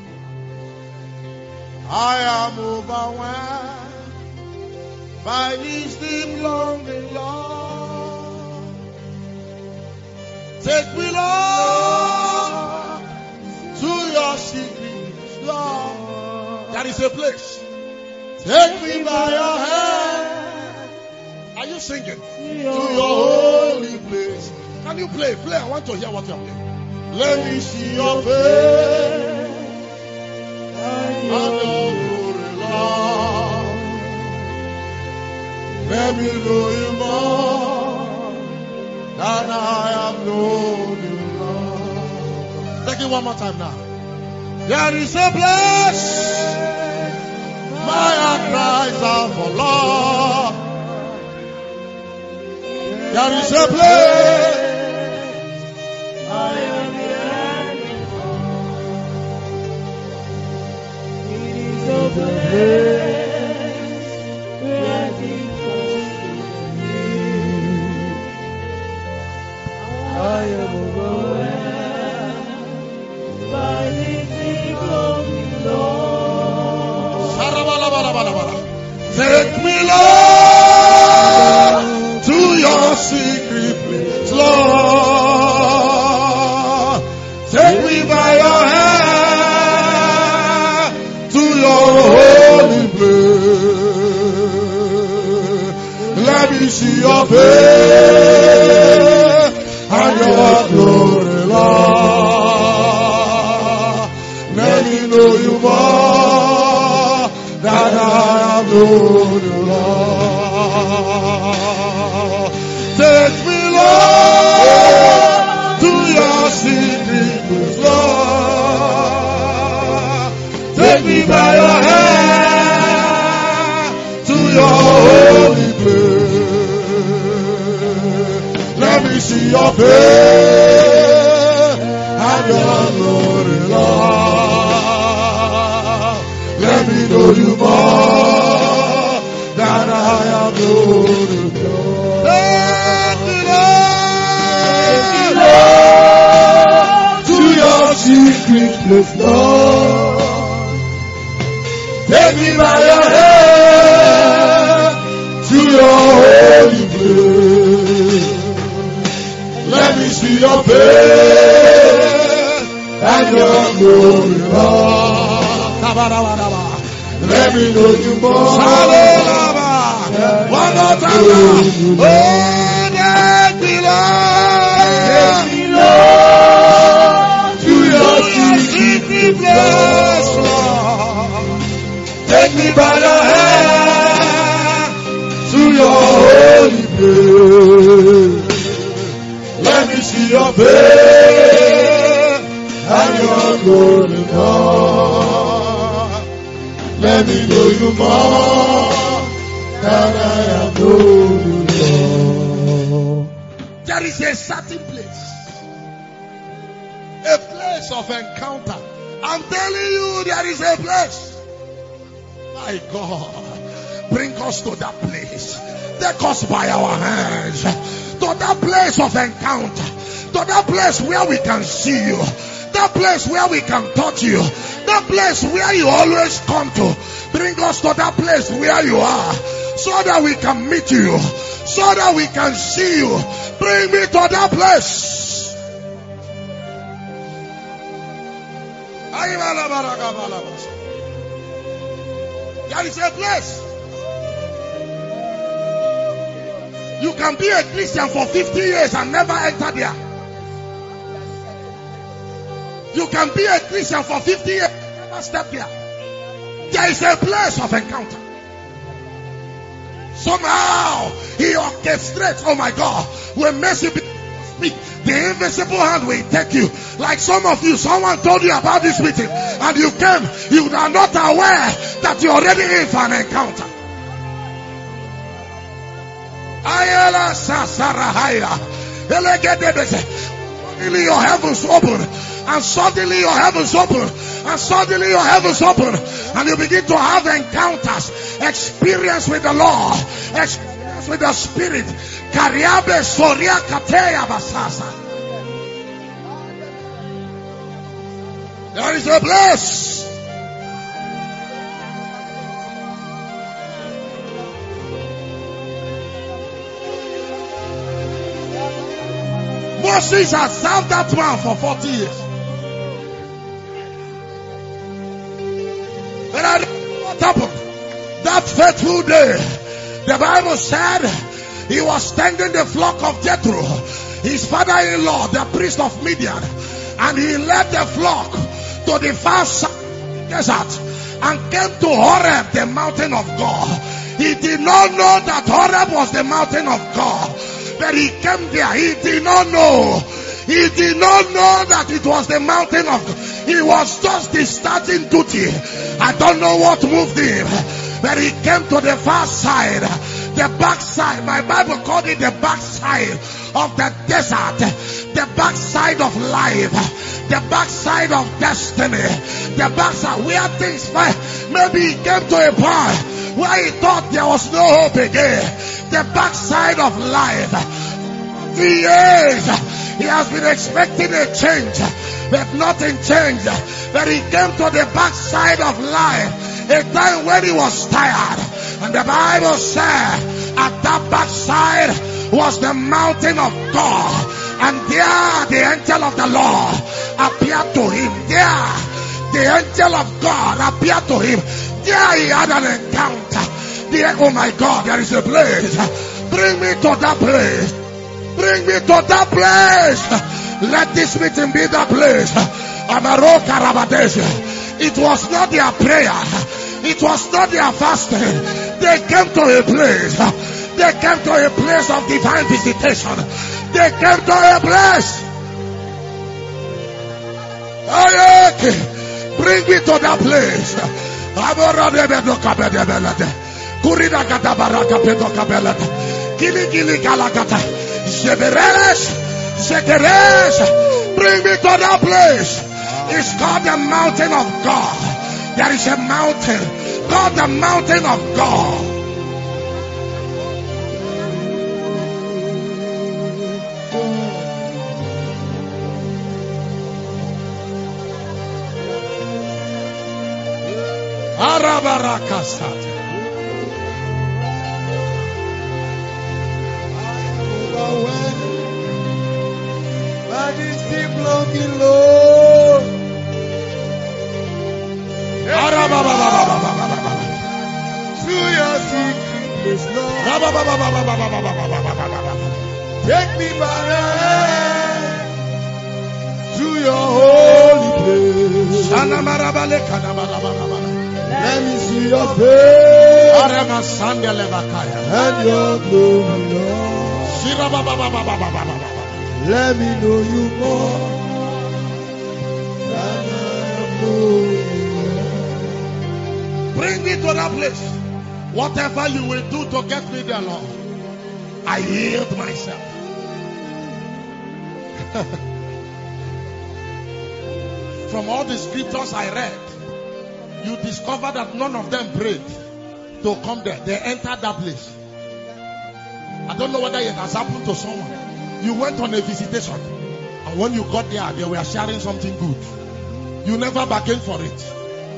I am overwhelmed by this deep longing, Lord. Take me, Lord, to your secret, Lord. There is a place. Take me by your hand. Are you singing? To your holy place. Can you play? Play. I want to hear what you are playing. Let me see your face. And your glory, Lord. Let me know you more than I have known you, Lord. Take it one more time now. There is a place. My heart cries out for Lord. There is a place I am yearning for. It is a place where deep calls to me. I am overwhelmed by the deep longing, Lord. Take me, Lord, to your secret place, Lord. Take me by your hand to your holy place. Let me see your face and your glory, Lord. Let me know you more than I have known you, Lord. Take me, Lord, to your secret place, Lord. Take me by your hand to your holy place. Let me see your face and your glory, Lord. Let me know you more than I have known you, Lord. Take me, Lord, to your secret place, Lord. Take me by your hand to your holy place. Let me see your face and your glory, Lord. Let me know you more. One more time. Oh, take me, Lord, to your secret place, Lord. Take me by the hand to your holy place. Let me see your face and your glory, Lord. Let me know you more than I have known you, Lord. There is a certain place, a place of encounter. I'm telling you, there is a place. My God, bring us to that place. Take us by our hands to that place of encounter, to that place where we can see you, that place where we can touch you, that place where you always come to. Bring us to that place where you are, so that we can meet you, so that we can see you. Bring me to that place. There is a place. You can be a Christian for 50 years and never enter there. You can be a Christian for 50 years and never step there. There is a place of encounter. Somehow he orchestrates. Oh my God, when mercy speak, the invisible hand will take you. Like some of you, someone told you about this meeting and you came, you are not aware that you're already in for an encounter. Suddenly your heavens open, and suddenly your heavens open, And suddenly your heavens open and you begin to have encounters, experience with the Lord, experience with the Spirit. Kariabe Soria Kateya Basasa. There is a place. Moses has served that man for 40 years. But I don't know what happened. That fateful day, the Bible said he was tending the flock of Jethro, his father-in-law, the priest of Midian, and he led the flock to the far side of the desert and came to Horeb, the mountain of God. He did not know that Horeb was the mountain of God. But he came there. He did not know. He did not know that it was the mountain of God. He was just the starting duty. I don't know what moved him. But he came to the far side. The backside. My Bible called it the backside of the desert. The backside of life. The backside of destiny. The backside where things fight. Maybe he came to a point where he thought there was no hope again. The backside of life. For years he has been expecting a change, but nothing changed. But he came to the backside of life, a time when he was tired. And the Bible said at that backside was the mountain of God. And there the angel of the Lord appeared to him. There the angel of God appeared to him. There he had an encounter. There, oh my God, there is a place. Bring me to that place. Bring me to that place. Let this meeting be that place. It was not their prayer. It was not their fasting. They came to a place. They came to a place of divine visitation. They came to a place. Bring me to that place. Bring me to that place. It's called the mountain of God. There is a mountain called the mountain of God. Arabarakasat. Majesty blocking Lord. Through your secret place, Lord. Take me by the hand to your holy place. Let me see your face and your glory, Lord. Let me know you more than I am knowing. Bring me to that place. Whatever you will do to get me there, Lord, I yield myself. From all the scriptures I read, you discover that none of them prayed to come there. They entered that place. I don't know whether it has happened to someone. You went on a visitation, and when you got there, they were sharing something good. You never bargained for it.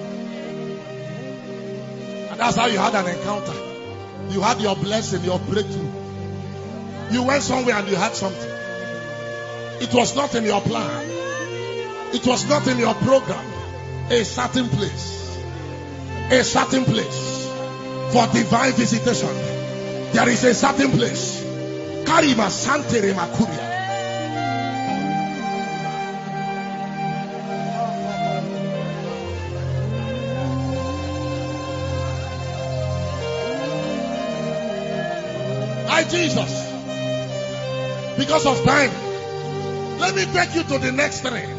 And that's how you had an encounter. You had your blessing, your breakthrough. You went somewhere and you had something. It was not in your plan. It was not in your program. A certain place. A certain place for divine visitation. There is a certain place. Karima Santere Makuria. Hi Jesus. Because of time, let me take you to the next three.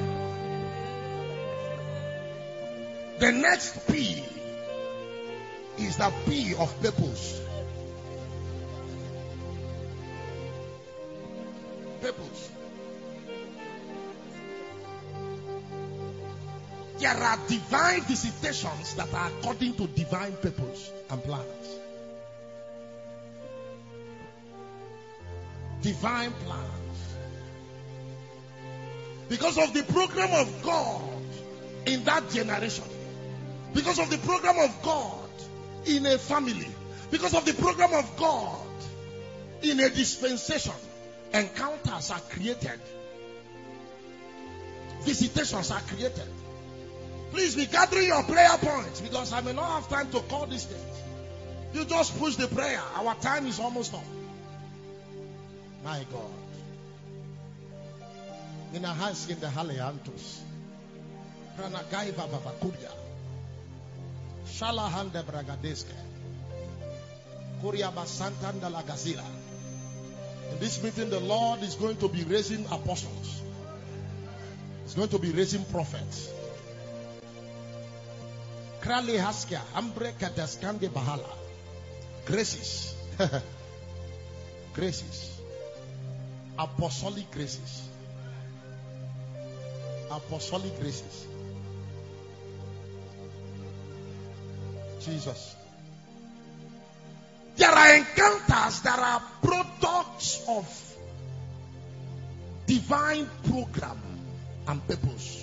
The next P is the P of purpose. Purpose. There are divine visitations that are according to divine purpose and plans. Divine plans. Because of the program of God in that generation. Because of the program of God in a family. Because of the program of God in a dispensation. Encounters are created. Visitations are created. Please be gathering your prayer points, because I may not have time to call these things. You just push the prayer. Our time is almost up. My God. In a house in the Haleantos. Pranagaiva Bavakuria. Shalahanda Bragadeska. Kuria Basantanda La Gazila. In this meeting, the Lord is going to be raising apostles. He's going to be raising prophets. Krali Haskia, Ambre Kadaskande Bahala. Graces. Graces. Apostolic graces. Apostolic graces. Jesus. There are encounters that are products of divine program and purpose.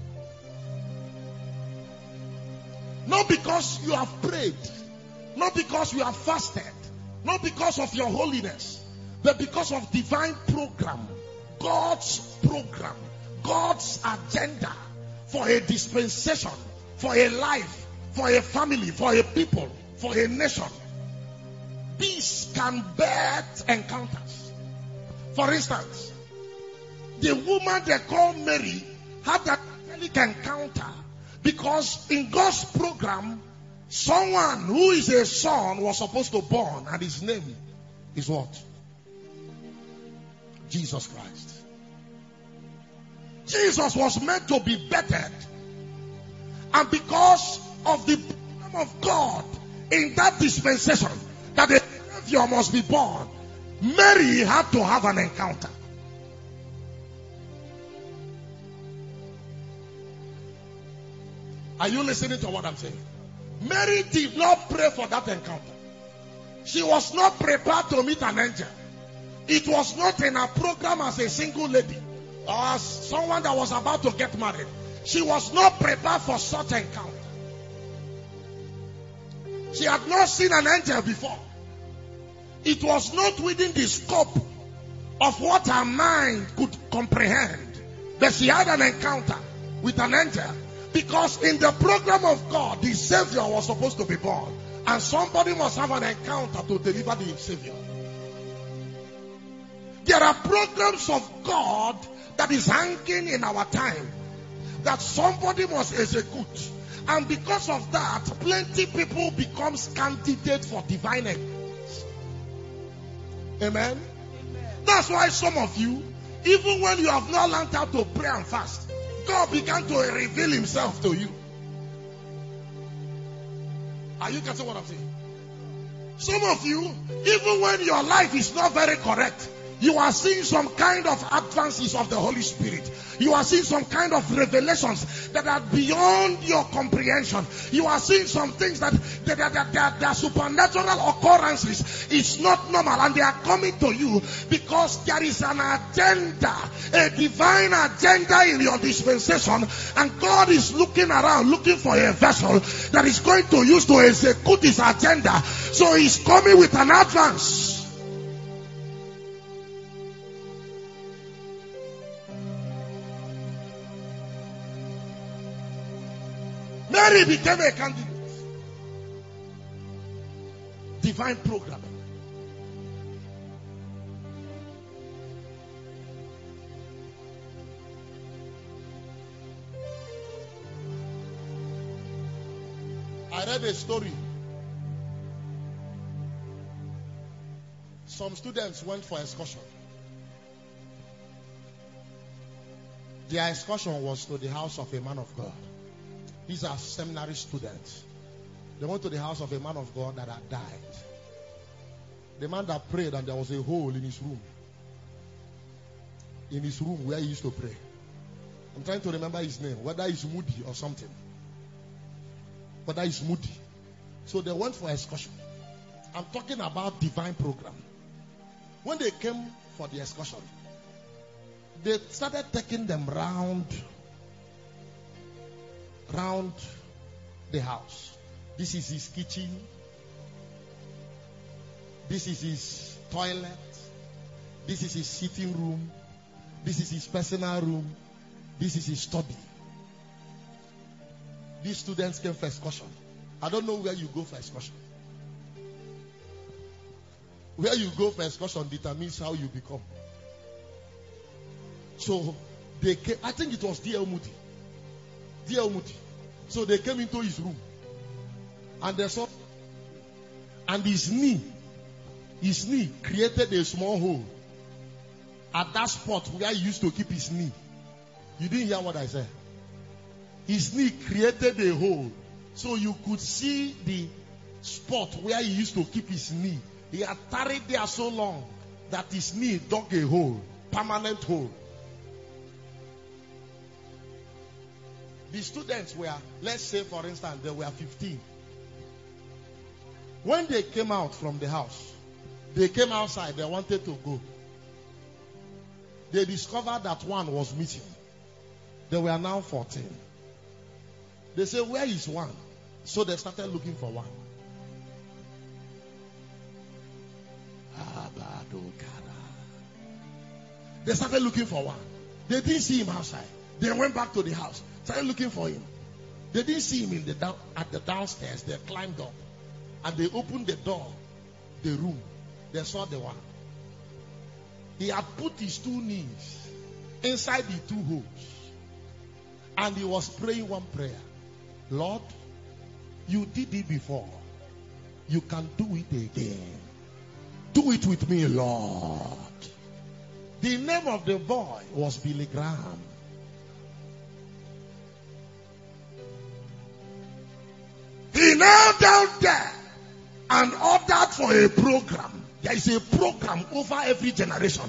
Not because you have prayed, not because you have fasted, not because of your holiness, but because of divine program, God's program, God's agenda for a dispensation, for a life, for a family, for a people, for a nation. These can birth encounters. For instance, the woman they call Mary had an angelic encounter because in God's program, someone who is a son was supposed to born, and his name is what? Jesus Christ. Jesus was meant to be bettered, and because of the program of God in that dispensation, that the Savior must be born, Mary had to have an encounter. Are you listening to what I'm saying? Mary did not pray for that encounter. She was not prepared to meet an angel. It was not in her program as a single lady or as someone that was about to get married. She was not prepared for such encounter. She had not seen an angel before. It was not within the scope of what her mind could comprehend. But she had an encounter with an angel. Because in the program of God, the Savior was supposed to be born. And somebody must have an encounter to deliver the Savior. There are programs of God that is hanging in our time that somebody must execute. And because of that, plenty people becomes candidates for divine encounters. Amen? That's why some of you, even when you have not learned how to pray and fast, God began to reveal himself to you. Are you catching what I'm saying? Some of you, even when your life is not very correct, you are seeing some kind of advances of the Holy Spirit. You are seeing some kind of revelations that are beyond your comprehension. You are seeing some things that are supernatural occurrences. It's not normal, and they are coming to you because there is an agenda, a divine agenda in your dispensation, and God is looking around, looking for a vessel that is going to use to execute his agenda. So he's coming with an advance. Mary became a candidate. Divine programming. I read a story. Some students went for excursion. Their excursion was to the house of a man of God. These are seminary students. They went to the house of a man of God that had died. The man that prayed, and there was a hole in his room. In his room where he used to pray. I'm trying to remember his name, whether it's Moody or something. Whether it's Moody. So they went for excursion. I'm talking about divine program. When they came for the excursion, they started taking them round the house. This is his kitchen. This is his toilet. This is his sitting room. This is his personal room. This is his study. These students came for excursion. I don't know where you go for excursion. Where you go for excursion determines how you become. So they came, I think it was D.L. Moody. D.L. Moody. So they came into his room. And they saw, and his knee created a small hole at that spot where he used to keep his knee. You didn't hear what I said. His knee created a hole so you could see the spot where he used to keep his knee. He had tarried there so long that his knee dug a hole, permanent hole. The students were, let's say for instance, they were 15. When they came out from the house, they came outside, they wanted to go. They discovered that one was missing. They were now 14. They said, where is one? So they started looking for one. They started looking for one. They didn't see him outside. They went back to the house, started looking for him. They didn't see him at the downstairs. They climbed up and they opened the door, the room. They saw the one. He had put his two knees inside the two holes. And he was praying one prayer. Lord, you did it before. You can do it again. Do it with me, Lord. The name of the boy was Billy Graham. He knelt down there and ordered for a program. There is a program over every generation.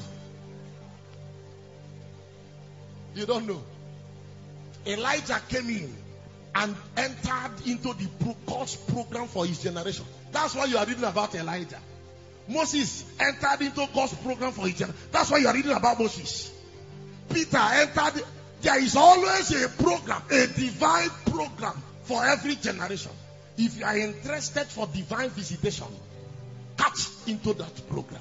You don't know. Elijah came in and entered into the God's program for his generation. That's why you are reading about Elijah. Moses entered into God's program for his generation. That's why you are reading about Moses. Peter entered. There is always a program, a divine program for every generation. If you are interested for divine visitation, catch into that program.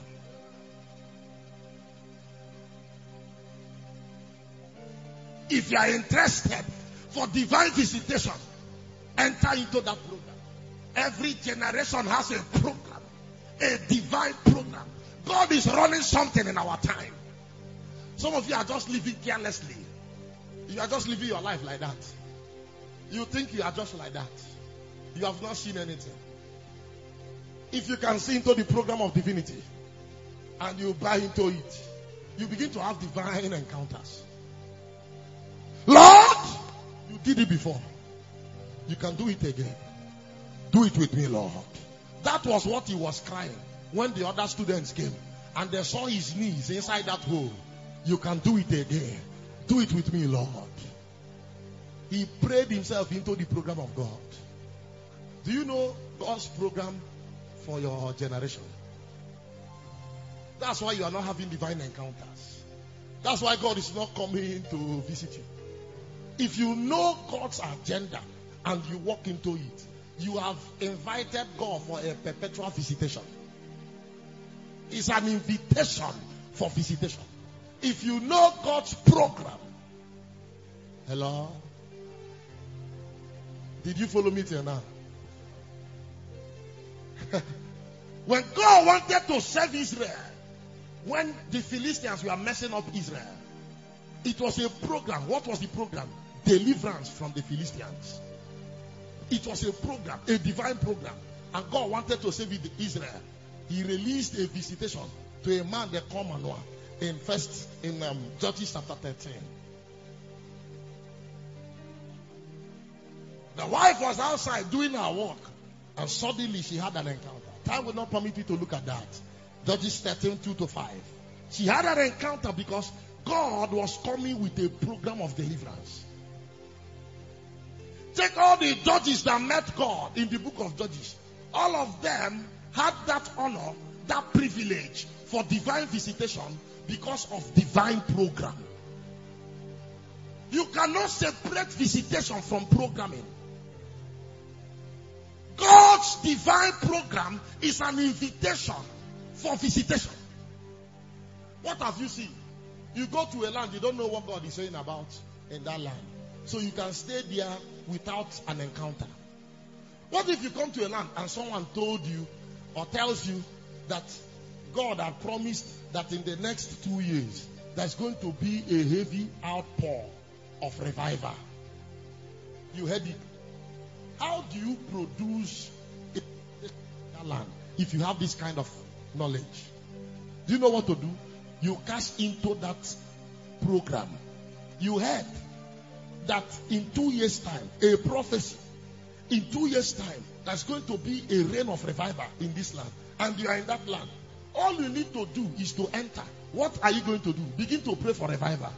If you are interested for divine visitation, enter into that program. Every generation has a program, a divine program. God is running something in our time. Some of you are just living carelessly. You are just living your life like that. You think you are just like that. You have not seen anything. If you can see into the program of divinity and you buy into it, you begin to have divine encounters. Lord, you did it before. You can do it again. Do it with me, Lord. That was what he was crying when the other students came and they saw his knees inside that hole. You can do it again. Do it with me, Lord. He prayed himself into the program of God. Do you know God's program for your generation? That's why you are not having divine encounters. That's why God is not coming to visit you. If you know God's agenda and you walk into it, you have invited God for a perpetual visitation. It's an invitation for visitation. If you know God's program. Hello? Did you follow me till now? When God wanted to save Israel, when the Philistines were messing up Israel, it was a program. What was the program? Deliverance from the Philistines. It was a program, a divine program. And God wanted to save Israel. He released a visitation to a man they call Manoah in Judges chapter 13. The wife was outside doing her work, and suddenly she had an encounter. Time will not permit me to look at that. Judges 13, 2-5. She had an encounter because God was coming with a program of deliverance. Take all the judges that met God in the book of Judges. All of them had that honor, that privilege for divine visitation because of divine program. You cannot separate visitation from programming. God's divine program is an invitation for visitation. What have you seen? You go to a land, you don't know what God is saying about in that land. So you can stay there without an encounter. What if you come to a land and someone told you or tells you that God had promised that in the next 2 years there's going to be a heavy outpour of revival? You heard it. How do you produce that land if you have this kind of knowledge? Do you know what to do? You cash into that program. You heard that in 2 years' time, a prophecy, in 2 years' time, there's going to be a reign of revival in this land. And you are in that land. All you need to do is to enter. What are you going to do? Begin to pray for revival.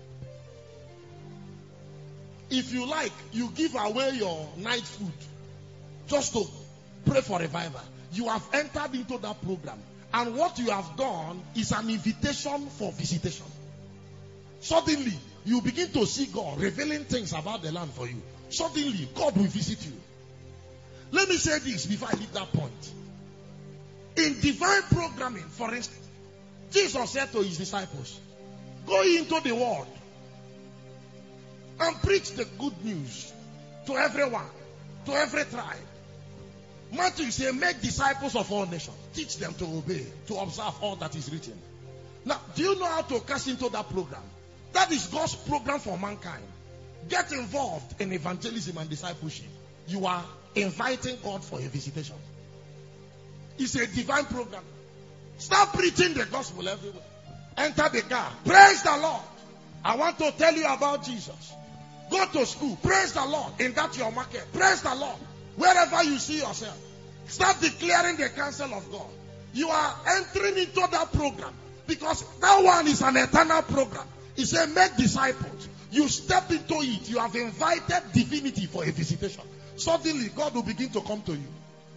If you like, you give away your night food just to pray for revival. You have entered into that program. And what you have done is an invitation for visitation. Suddenly, you begin to see God revealing things about the land for you. Suddenly, God will visit you. Let me say this before I leave that point. In divine programming, for instance, Jesus said to his disciples, go into the world and preach the good news to everyone, to every tribe. Matthew said, make disciples of all nations. Teach them to obey, to observe all that is written. Now, do you know how to cash into that program? That is God's program for mankind. Get involved in evangelism and discipleship. You are inviting God for a visitation. It's a divine program. Start preaching the gospel everywhere. Enter the car. Praise the Lord. I want to tell you about Jesus. Go to school. Praise the Lord. In that your market. Praise the Lord. Wherever you see yourself. Start declaring the counsel of God. You are entering into that program. Because that one is an eternal program. He said, make disciples. You step into it. You have invited divinity for a visitation. Suddenly, God will begin to come to you.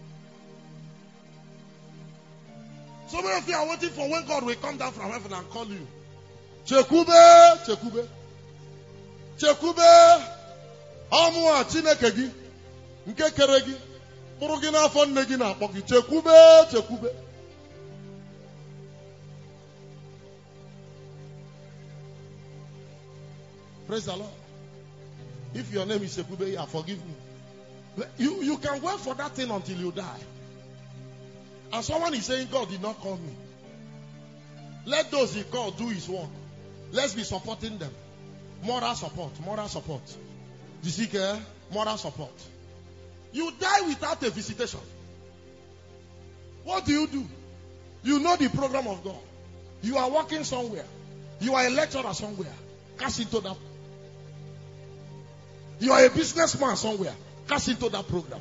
So many of you are waiting for when God will come down from heaven and call you. Chekube, Chekube. Chekube. Amua Chineke gi. Nke kere gi. Muru gi na afọ nne gi na akpọ gi. Chekube, Chekube. Praise the Lord. If your name is Chekube, yeah, forgive me. You can wait for that thing until you die. And someone is saying, God did not call me. Let those he called do his work. Let's be supporting them. Moral support. Moral support. You see, moral support. You die without a visitation. What do? You know the program of God. You are working somewhere. You are a lecturer somewhere. Cash into that. You are a businessman somewhere. Cash into that program.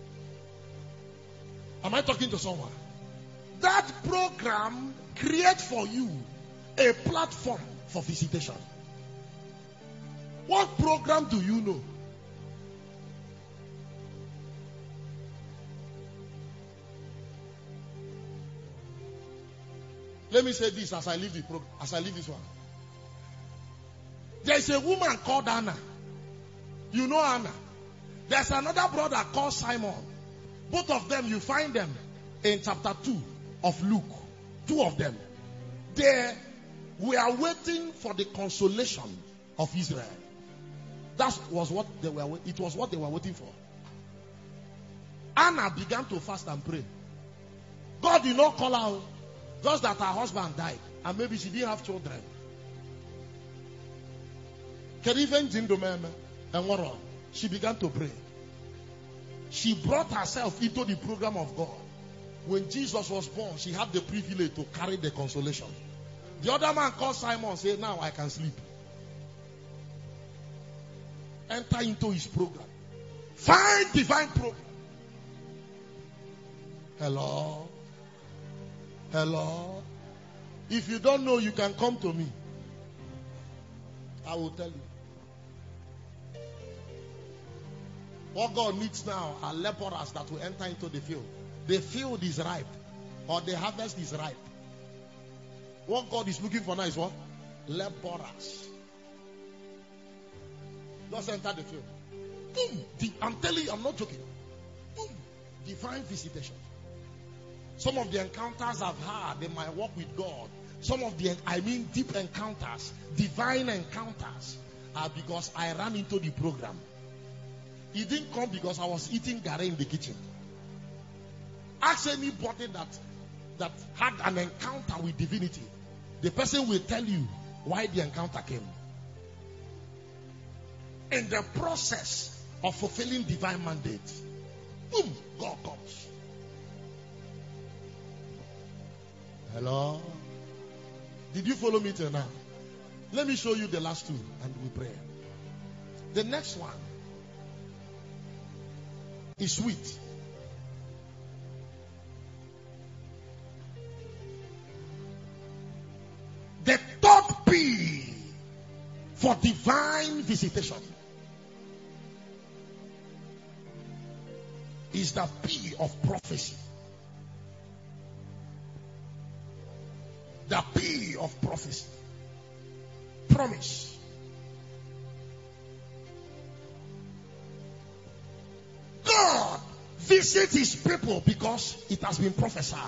Am I talking to someone? That program creates for you a platform for visitation. What program do you know? Let me say this as I leave the program, as I leave this one. There's a woman called Anna. You know Anna. There's another brother called Simon. Both of them, you find them in chapter 2 of Luke. Two of them. They were waiting for the consolation of Israel. That was what they were. It was what they were waiting for. Anna began to fast and pray. God did not call her, just that her husband died, and maybe she didn't have children. She began to pray. She brought herself into the program of God. When Jesus was born, she had the privilege to carry the consolation. The other man called Simon said, now I can sleep. Enter into his program. Find divine program. Hello? Hello? If you don't know, you can come to me. I will tell you. What God needs now are laborers that will enter into the field. The field is ripe, or the harvest is ripe. What God is looking for now is what? Laborers. Just enter the field. Boom. I'm telling you, I'm not joking. Boom. Divine visitation. Some of the encounters I've had in my walk with God, some of the, deep encounters, divine encounters, are because I ran into the program. It didn't come because I was eating gare in the kitchen. Ask anybody that had an encounter with divinity. The person will tell you why the encounter came. In the process of fulfilling divine mandate, boom, God comes. Hello? Did you follow me till now? Let me show you the last two and we pray. The next one is sweet. The third P for divine visitation is the P of prophecy. The P of prophecy. Promise. God visits his people because it has been prophesied.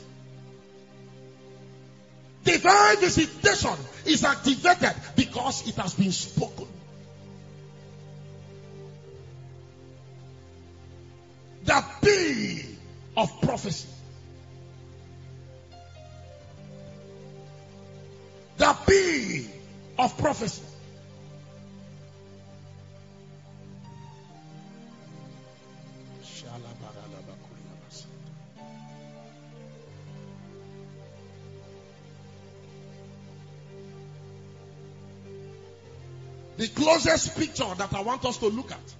Divine visitation is activated because it has been spoken. The P of prophecy. The P of prophecy. The closest picture that I want us to look at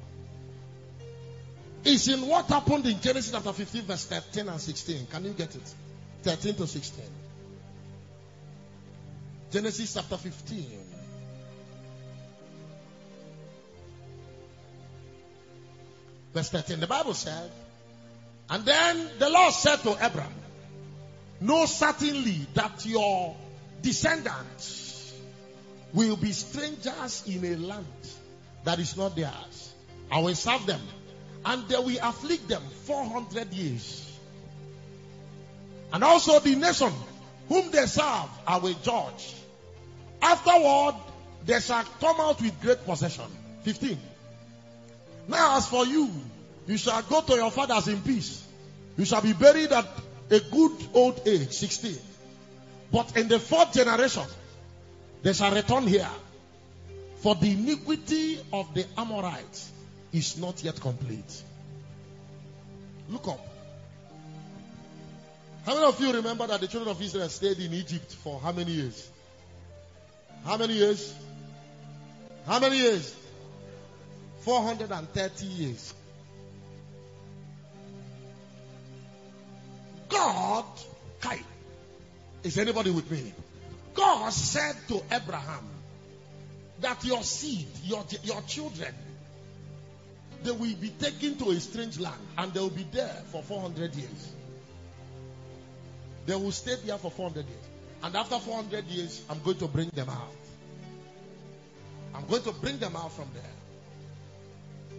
is in what happened in Genesis chapter 15 verse 13 and 16. Can you get it? 13 to 16. Genesis chapter 15. Verse 13. The Bible said, and then the Lord said to Abraham, know certainly that your descendants will be strangers in a land that is not theirs. I will serve them, and they will afflict them 400 years. And also the nation whom they serve I will judge. Afterward, they shall come out with great possession. 15. Now as for you, you shall go to your fathers in peace. You shall be buried at a good old age. 16. But in the fourth generation, they shall return here. For the iniquity of the Amorites is not yet complete. Look up. How many of you remember that the children of Israel stayed in Egypt for how many years? How many years? How many years? 430 years. God, is anybody with me? God said to Abraham that your seed, your children, they will be taken to a strange land and they will be there for 400 years. They will stay there for 400 years. And after 400 years, I'm going to bring them out. I'm going to bring them out from there.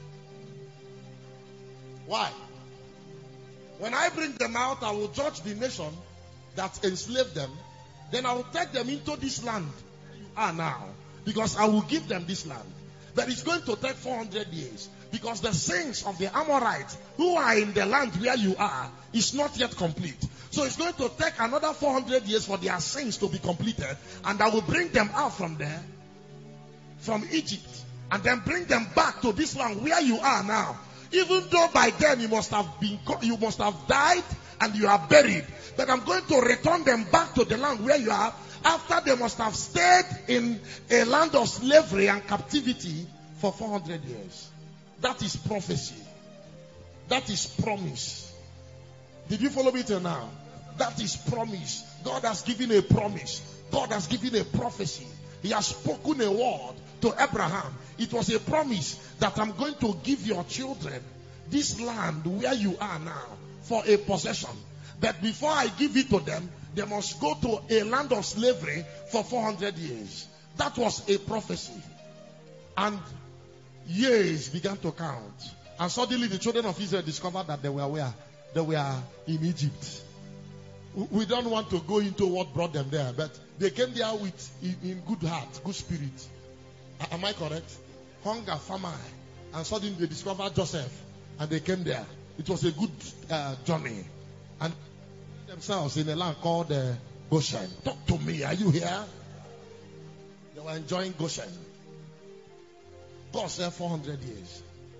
Why? When I bring them out, I will judge the nation that enslaved them. Then I will take them into this land you are now. Because I will give them this land. But it's going to take 400 years. Because the sins of the Amorites who are in the land where you are is not yet complete. So it's going to take another 400 years for their sins to be completed. And I will bring them out from there. From Egypt. And then bring them back to this land where you are now. Even though by then you must have died and you are buried. But I'm going to return them back to the land where you are. After they must have stayed in a land of slavery and captivity for 400 years. That is prophecy. That is promise. Did you follow me till now? That is promise. God has given a promise. God has given a prophecy. He has spoken a word to Abraham. It was a promise that I'm going to give your children this land where you are now for a possession. But before I give it to them, they must go to a land of slavery for 400 years. That was a prophecy. And years began to count. And suddenly the children of Israel discovered that they were where? They were in Egypt. We don't want to go into what brought them there, but they came there with in good heart, good spirit. Am I correct? Hunger, famine. And suddenly they discovered Joseph and they came there. It was a good journey. And themselves in a land called Goshen. Talk to me. Are you here? They were enjoying Goshen. God said 400 years.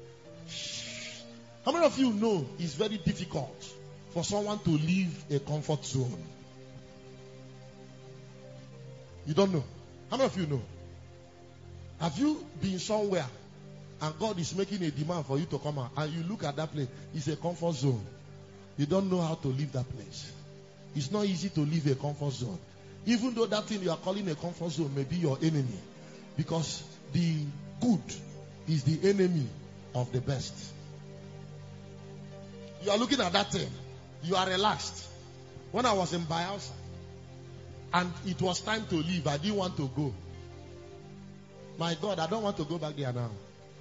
How many of you know it's very difficult for someone to leave a comfort zone? You don't know. How many of you know? Have you been somewhere and God is making a demand for you to come out and you look at that place, it's a comfort zone. You don't know how to leave that place. It's not easy to leave a comfort zone. Even though that thing you are calling a comfort zone may be your enemy. Because the good is the enemy of the best. You are looking at that thing. You are relaxed. When I was in Bayelsa and it was time to leave, I didn't want to go. My God, I don't want to go back there now.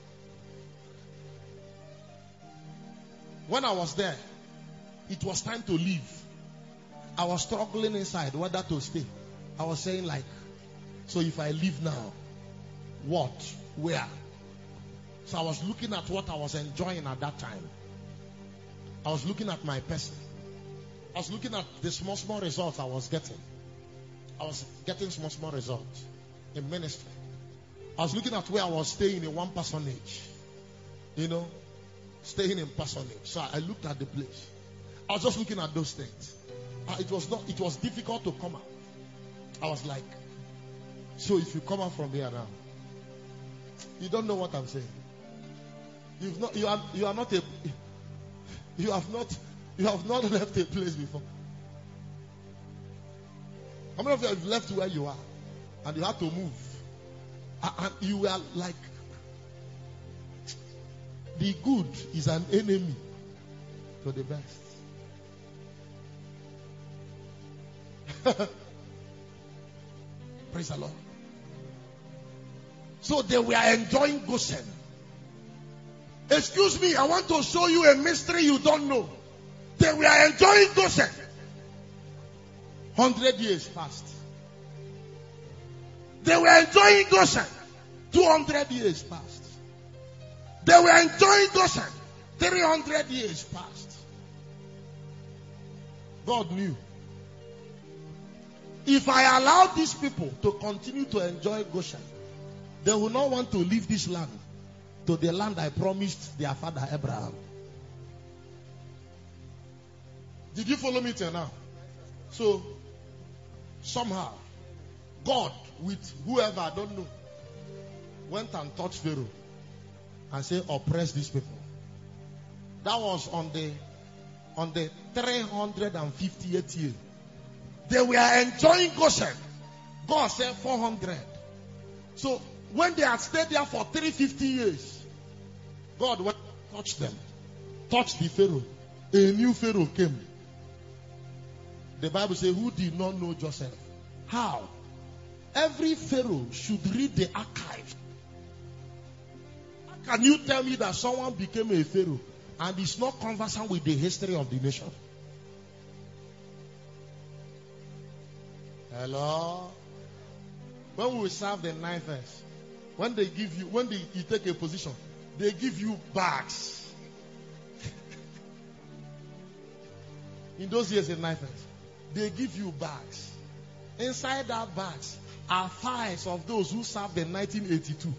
When I was there, it was time to leave. I was struggling inside whether to stay. I was saying like, so if I leave now, what? Where? So I was looking at what I was enjoying at that time. I was looking at my person. I was looking at the small results I was getting. I was getting small results in ministry. I was looking at where I was staying in one personage. You know, staying in personage. So I looked at the place. I was just looking at those things. It was difficult to come out. I was like, so if you come out from here now, you don't know what I'm saying. You have not left a place before. How many of you have left where you are and you had to move? And you were like, the good is an enemy to the best. Praise the Lord. So they were enjoying Goshen. Excuse me, I want to show you a mystery you don't know. They were enjoying Goshen. 100 years passed. They were enjoying Goshen. 200 years passed. They were enjoying Goshen. 300 years passed. God knew. If I allow these people to continue to enjoy Goshen, they will not want to leave this land to the land I promised their father Abraham. Did you follow me till now? So, somehow, God, with whoever, I don't know, went and touched Pharaoh and said, oppress these people. That was on the 358th year. They were enjoying Goshen. God said 400. So when they had stayed there for 350 years, God went and touched them. Touched the Pharaoh. A new Pharaoh came. The Bible says, who did not know Joseph? How? Every Pharaoh should read the archives. How can you tell me that someone became a Pharaoh and is not conversant with the history of the nation? Hello? When we serve the 9th verse, when they give you, you take a position, they give you bags. In those years in 9th verse, they give you bags. Inside that bags are files of those who served in 1982.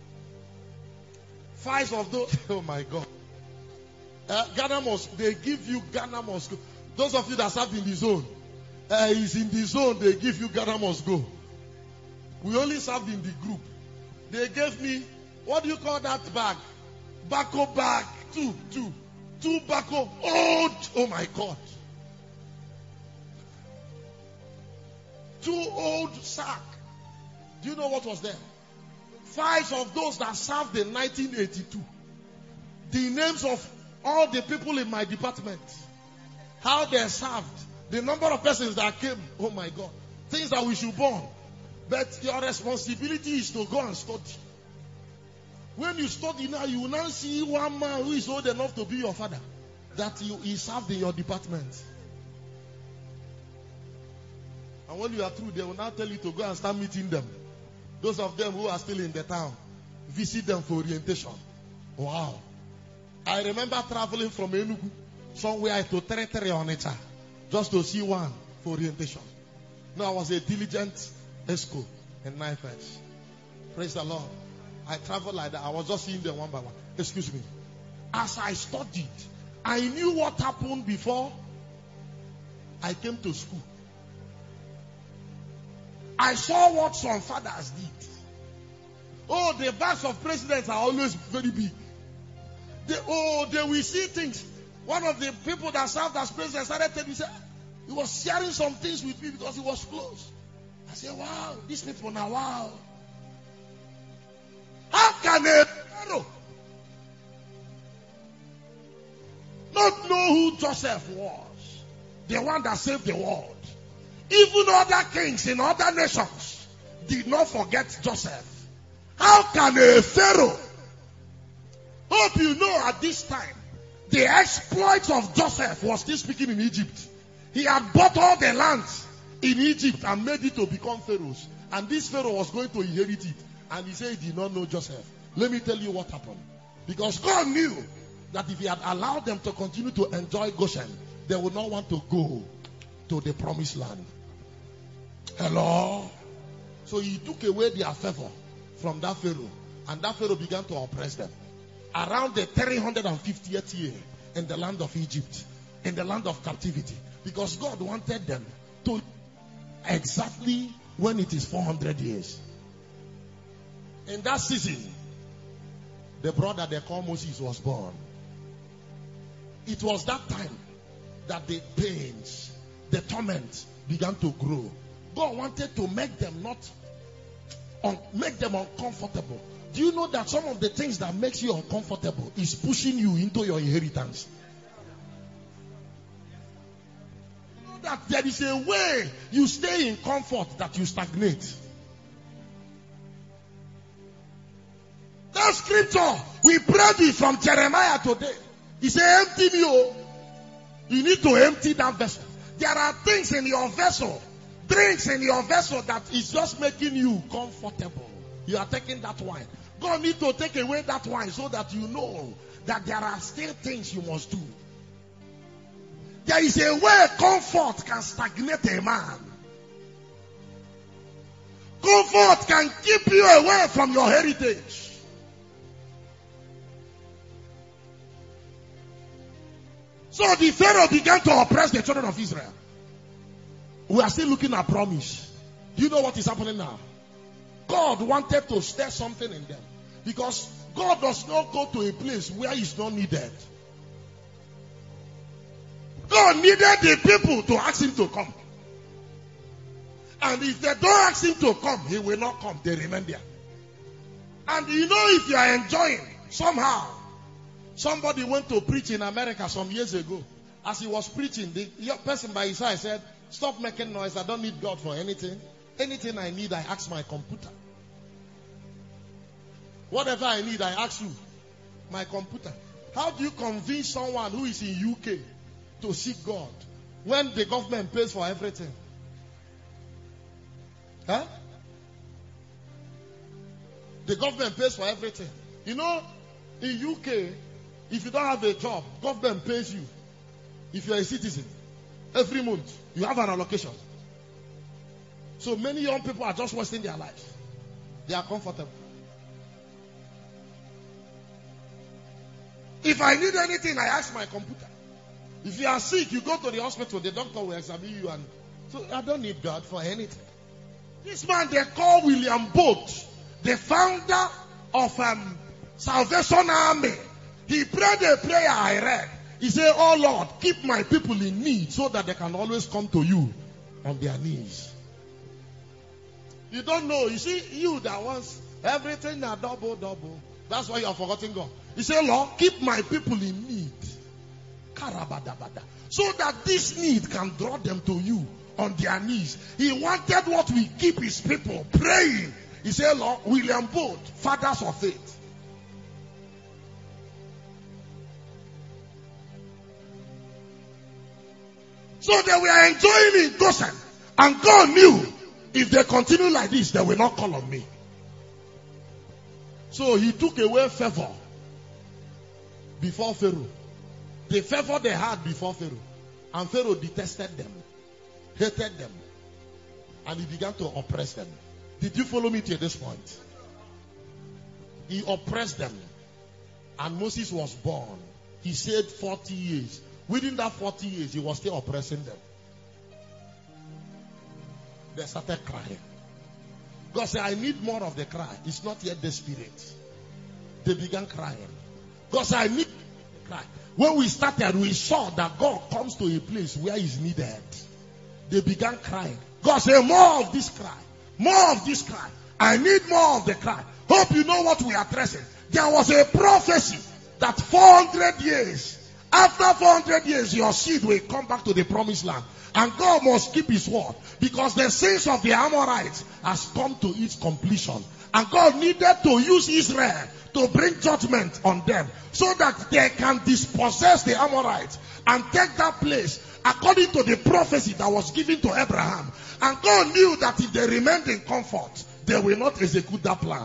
Files of those, oh my God. Ghana must, they give you Ghana must go. Those of you that served in the zone, is in the zone, they give you Ghana must go. We only served in the group. They gave me, what do you call that bag? Bako bag. Two Bako. Old. Oh my God. 2 old sack. Do you know what was there? Files of those that served in 1982. The names of all the people in my department. How they served. The number of persons that came. Oh my God. Things that we should burn. But your responsibility is to go and study. When you study now, you will now see one man who is old enough to be your father. That he served in your department. And when you are through, they will now tell you to go and start meeting them. Those of them who are still in the town, visit them for orientation. Wow. I remember traveling from Enugu somewhere to Tere Onitsha just to see one for orientation. No, I was a diligent ESCO in NIFES. Praise the Lord. I traveled like that. I was just seeing them one by one. Excuse me. As I studied, I knew what happened before I came to school. I saw what some fathers did. Oh, the backs of presidents are always very big. They will see things. One of the people that served as president started telling me, he was sharing some things with me because he was close. I said, wow, these people now, wow. How can a Pharaoh not know who Joseph was? The one that saved the world. Even other kings in other nations did not forget Joseph. How can a Pharaoh? Hope you know at this time, the exploits of Joseph was still speaking in Egypt. He had bought all the lands in Egypt and made it to become Pharaoh's. And this Pharaoh was going to inherit it. And he said he did not know Joseph. Let me tell you what happened. Because God knew that if he had allowed them to continue to enjoy Goshen, they would not want to go to the promised land. Hello? So he took away their favor from that Pharaoh. And that Pharaoh began to oppress them. Around the 350th year in the land of Egypt, in the land of captivity. Because God wanted them to exactly when it is 400 years. In that season, the brother they call Moses was born. It was that time that the pains, the torment began to grow. God wanted to make them make them uncomfortable. Do you know that some of the things that makes you uncomfortable is pushing you into your inheritance? You know that there is a way you stay in comfort that you stagnate. That scripture we prayed with from Jeremiah today. He said, empty me. Oh. You need to empty that vessel. There are things in your vessel, drinks in your vessel that is just making you comfortable. You are taking that wine. God needs to take away that wine so that you know that there are still things you must do. There is a way comfort can stagnate a man. Comfort can keep you away from your heritage. So the Pharaoh began to oppress the children of Israel. We are still looking at promise. Do you know what is happening now? God wanted to stir something in them. Because God does not go to a place where He's not needed. God needed the people to ask Him to come. And if they don't ask Him to come, He will not come. They remain there. And you know, if you are enjoying, somehow, somebody went to preach in America some years ago. As he was preaching, the person by his side said, stop making noise. I don't need God for anything. Anything I need, I ask my computer. Whatever I need, I ask you. My computer. How do you convince someone who is in UK to seek God when the government pays for everything? Huh? The government pays for everything. You know, in UK, if you don't have a job, government pays you. If you're a citizen, every month, you have an allocation. So many young people are just wasting their lives. They are comfortable. If I need anything, I ask my computer. If you are sick, you go to the hospital, the doctor will examine you. And so I don't need God for anything. This man they call William Booth, the founder of Salvation Army. He prayed a prayer I read. He said, oh Lord, keep my people in need so that they can always come to you on their knees. You don't know. You see, you that wants everything a double. That's why you have forgotten God. He said, Lord, keep my people in need. Karabadabada. So that this need can draw them to you on their knees. He wanted what we keep his people praying. He said, Lord, William Booth, fathers of faith. So they were enjoying in Goshen. And God knew if they continue like this, they will not call on me. So he took away favor before Pharaoh. The favor they had before Pharaoh. And Pharaoh detested them, hated them, and he began to oppress them. Did you follow me to this point? He oppressed them. And Moses was born. He stayed 40 years. Within that 40 years, he was still oppressing them. They started crying. God said, I need more of the cry. It's not yet the spirit. They began crying. God said, I need the cry. When we started, we saw that God comes to a place where he's needed. They began crying. God said, more of this cry. More of this cry. I need more of the cry. Hope you know what we are addressing. There was a prophecy that 400 years, after 400 years, your seed will come back to the promised land. And God must keep his word. Because the sins of the Amorites has come to its completion. And God needed to use Israel to bring judgment on them. So that they can dispossess the Amorites and take that place according to the prophecy that was given to Abraham. And God knew that if they remained in comfort, they will not execute that plan.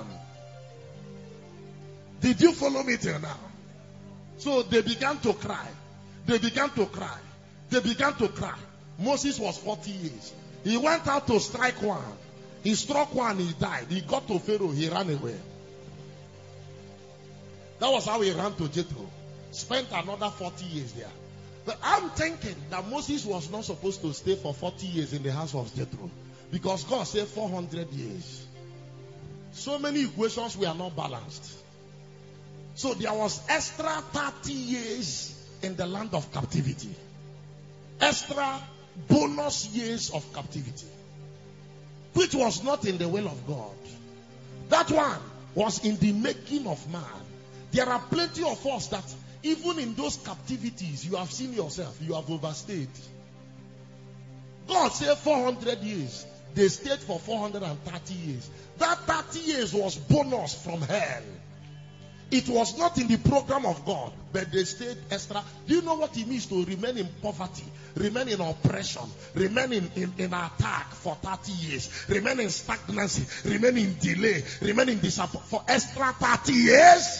Did you follow me till now? So they began to cry. They began to cry. They began to cry. Moses was 40 years. He went out to strike one. He struck one, he died. He got to Pharaoh, he ran away. That was how he ran to Jethro. Spent another 40 years there. But I'm thinking that Moses was not supposed to stay for 40 years in the house of Jethro. Because God said 400 years. So many equations were not balanced. So there was extra 30 years in the land of captivity. Extra bonus years of captivity. Which was not in the will of God. That one was in the making of man. There are plenty of us that even in those captivities, you have seen yourself, you have overstayed. God said 400 years. They stayed for 430 years. That 30 years was bonus from hell. It was not in the program of God, but they stayed extra. Do you know what it means to remain in poverty, remain in oppression, remain in attack for 30 years, remain in stagnancy, remain in delay, remain in disappointment for extra 30 years?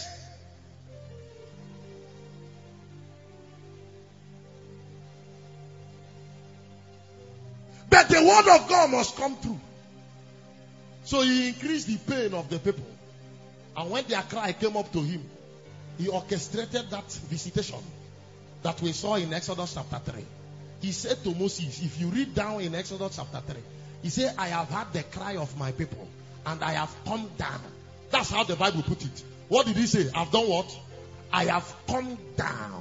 But the word of God must come through. So he increased the pain of the people. And when their cry came up to him, he orchestrated that visitation that we saw in Exodus chapter 3. He said to Moses, if you read down in Exodus chapter 3, he said, I have heard the cry of my people and I have come down. That's how the Bible put it. What did he say? I've done what? I have come down.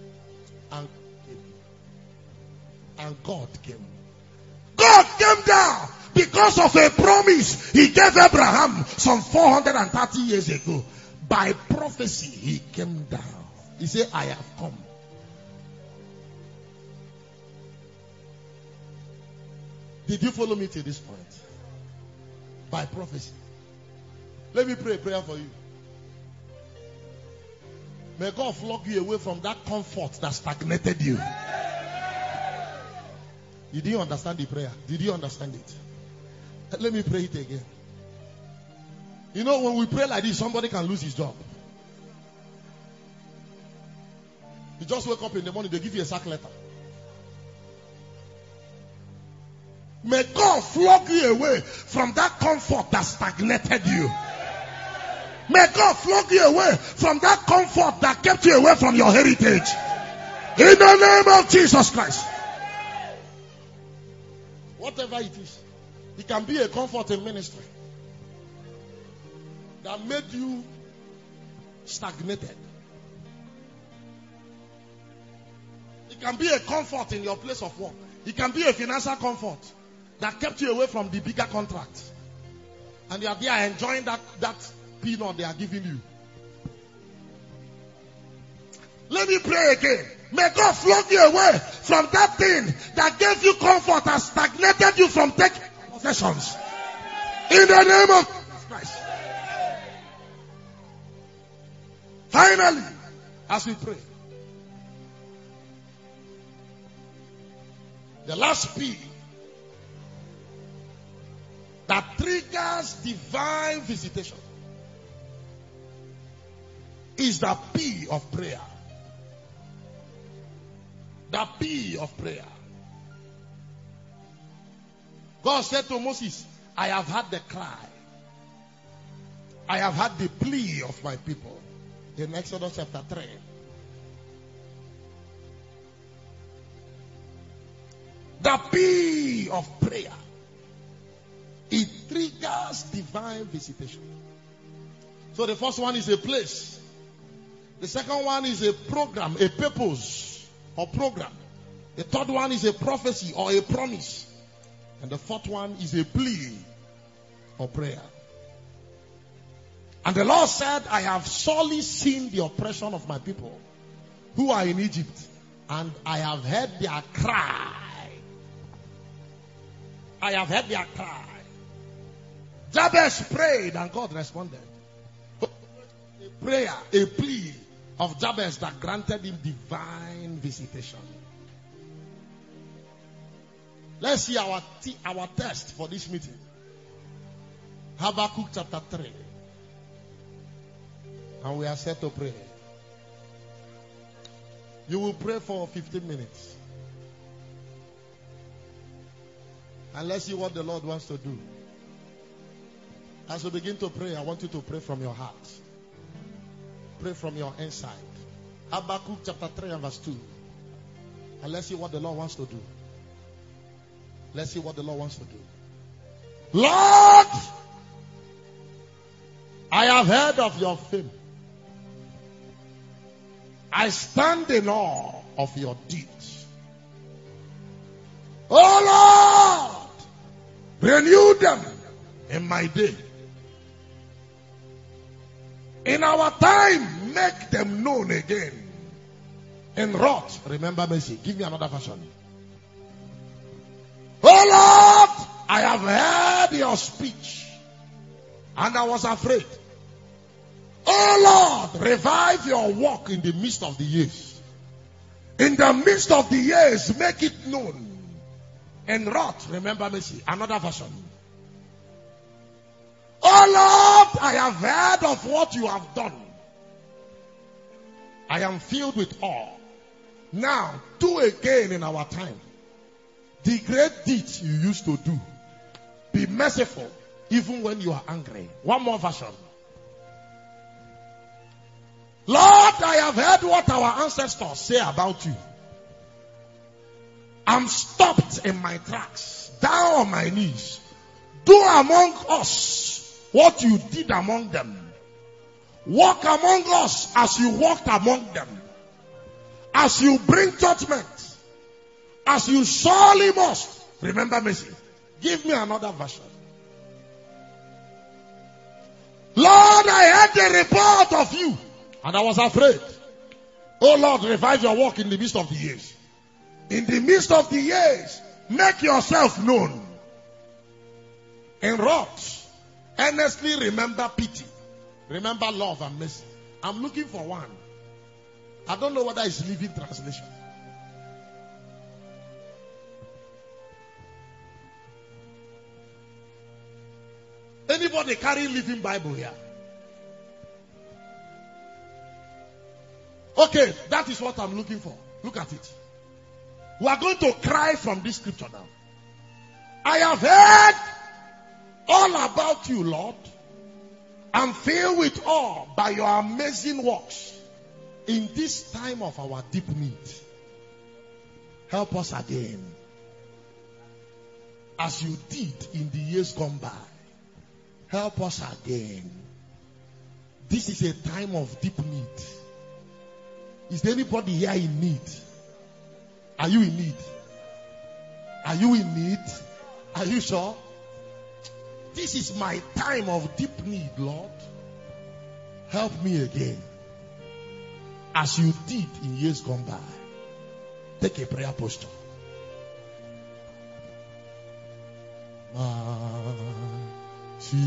And God came. God came down because of a promise he gave Abraham some 430 years ago. By prophecy, he came down. He said, I have come. Did you follow me to this point? By prophecy. Let me pray a prayer for you. May God flog you away from that comfort that stagnated you. Did you understand the prayer? Did you understand it? Let me pray it again. You know, when we pray like this, somebody can lose his job. You just wake up in the morning, they give you a sack letter. May God flog you away from that comfort that stagnated you. May God flog you away from that comfort that kept you away from your heritage. In the name of Jesus Christ. Whatever it is, it can be a comfort in ministry that made you stagnated. It can be a comfort in your place of work. It can be a financial comfort that kept you away from the bigger contract. And you are there enjoying that peanut they are giving you. Let me pray again. May God flog you away from that thing that gave you comfort and stagnated you from taking possessions. In the name of Jesus Christ. Finally, as we pray, the last P that triggers divine visitation is the P of prayer. The P of prayer. God said to Moses, I have heard the cry. I have heard the plea of my people. In Exodus chapter 3. The P of prayer. It triggers divine visitation. So the first one is a place. The second one is a program, a purpose or program. The third one is a prophecy or a promise. And the fourth one is a plea or prayer. And the Lord said, I have sorely seen the oppression of my people who are in Egypt, and I have heard their cry. I have heard their cry. Jabez prayed and God responded. A prayer, a plea of Jabez that granted him divine visitation. Let's see our test for this meeting. Habakkuk chapter 3. And we are set to pray. You will pray for 15 minutes. And let's see what the Lord wants to do. As we begin to pray, I want you to pray from your heart. Pray from your inside. Habakkuk chapter 3 and verse 2. And let's see what the Lord wants to do. Let's see what the Lord wants to do. Lord, I have heard of your fame. I stand in awe of your deeds. Oh Lord, renew them in my day. In our time, make them known again. In wrath, remember mercy. Give me another version. Oh Lord, I have heard your speech, and I was afraid. Oh Lord, revive your work in the midst of the years. In the midst of the years, make it known. In wrath, remember mercy. Another version. Oh Lord, I have heard of what you have done. I am filled with awe. Now, do again in our time the great deeds you used to do. Be merciful even when you are angry. One more version. Lord, I have heard what our ancestors say about you. I'm stopped in my tracks, down on my knees. Do among us what you did among them. Walk among us as you walked among them. As you bring judgment, as you surely must. Remember mercy. Give me another version. Lord, I heard the report of you, and I was afraid. Oh Lord, revive your work in the midst of the years. In the midst of the years, make yourself known. In wrath, earnestly remember pity. Remember love and mercy. I'm looking for one. I don't know whether it's Living Translation. Anybody carry Living Bible here? Okay, that is what I'm looking for. Look at it. We are going to cry from this scripture now. I have heard all about you, Lord. I'm filled with awe by your amazing works. In this time of our deep need, help us again. As you did in the years gone by. Help us again. This is a time of deep need. Is there anybody here in need? Are you in need? Are you in need? Are you sure? This is my time of deep need, Lord. Help me again. As you did in years gone by. Take a prayer posture. Mighty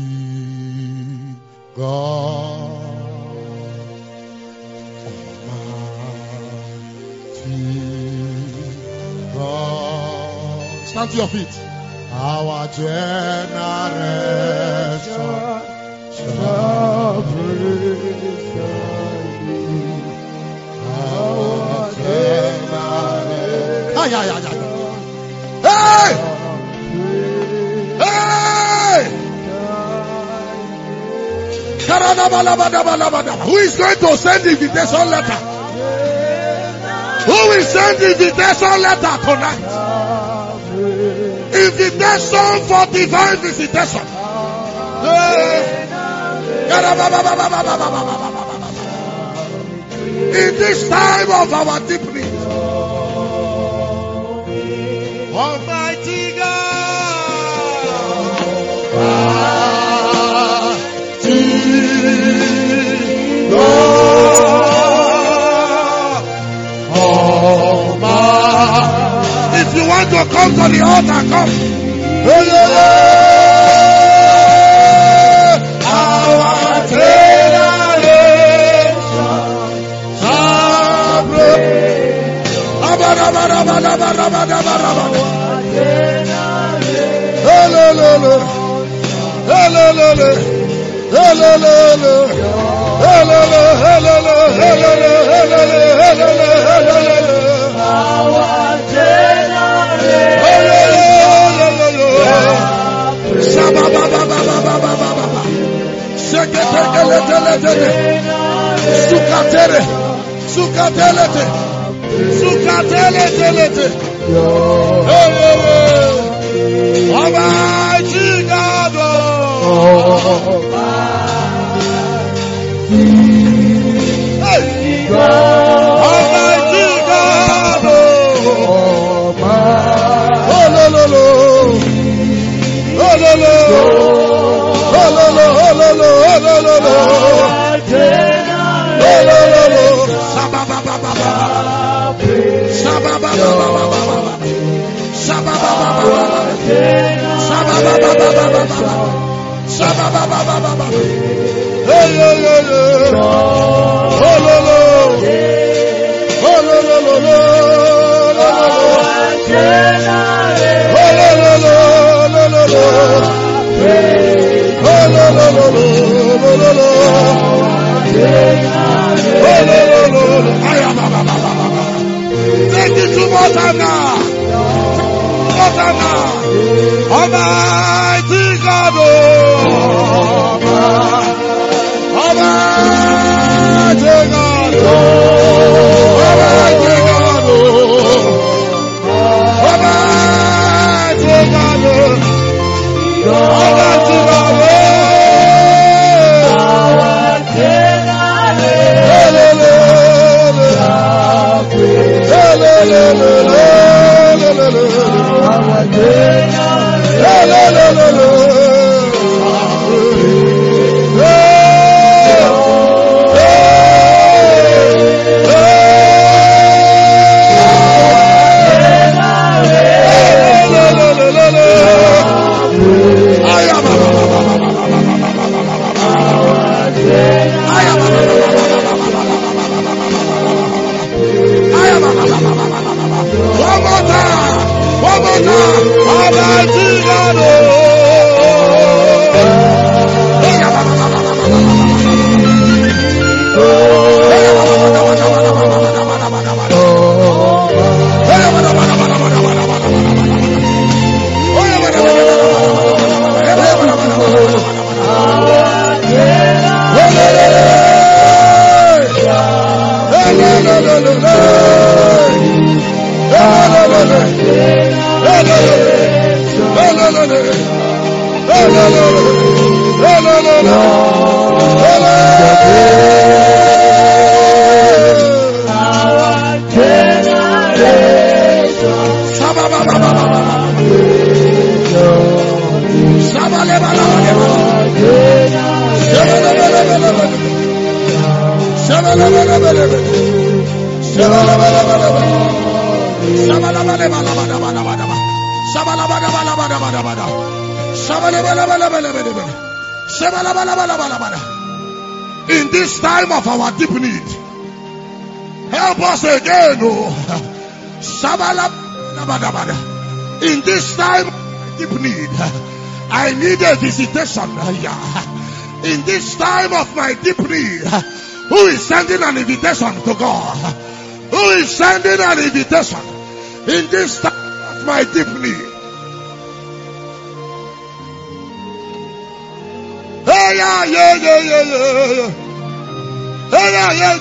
God. Almighty God. Stand to your feet. Our generation shall praise you. Our generation. Hey! Hey! Who is going to send the invitation letter? Who will send the invitation letter tonight? Invitation for divine visitation. In this time of our deep need. Almighty God. Almighty God. Almighty. If you want to come to the altar, come. Our generation shall praise. Almighty God, Almighty God, take it to more time now. Almighty God, Almighty God, Almighty God, Almighty God, Almighty In this time of our deep need, help us again, oh. In this time of deep need, I need a visitation. In this time of my deep need, who is sending an invitation to God? Who is sending an invitation in this time of my deep need? Hey, yeah. Hey,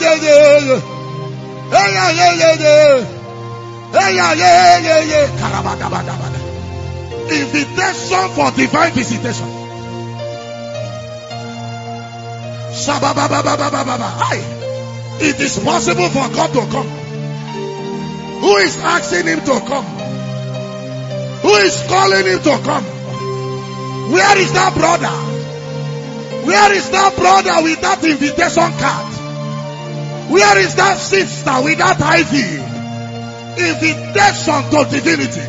yeah. Invitation for divine visitation. It is possible for God to come. Who is asking him to come? Who is calling him to come? Where is that brother? Where is that brother with that invitation card? Where is that sister with that IV? Invitation to divinity.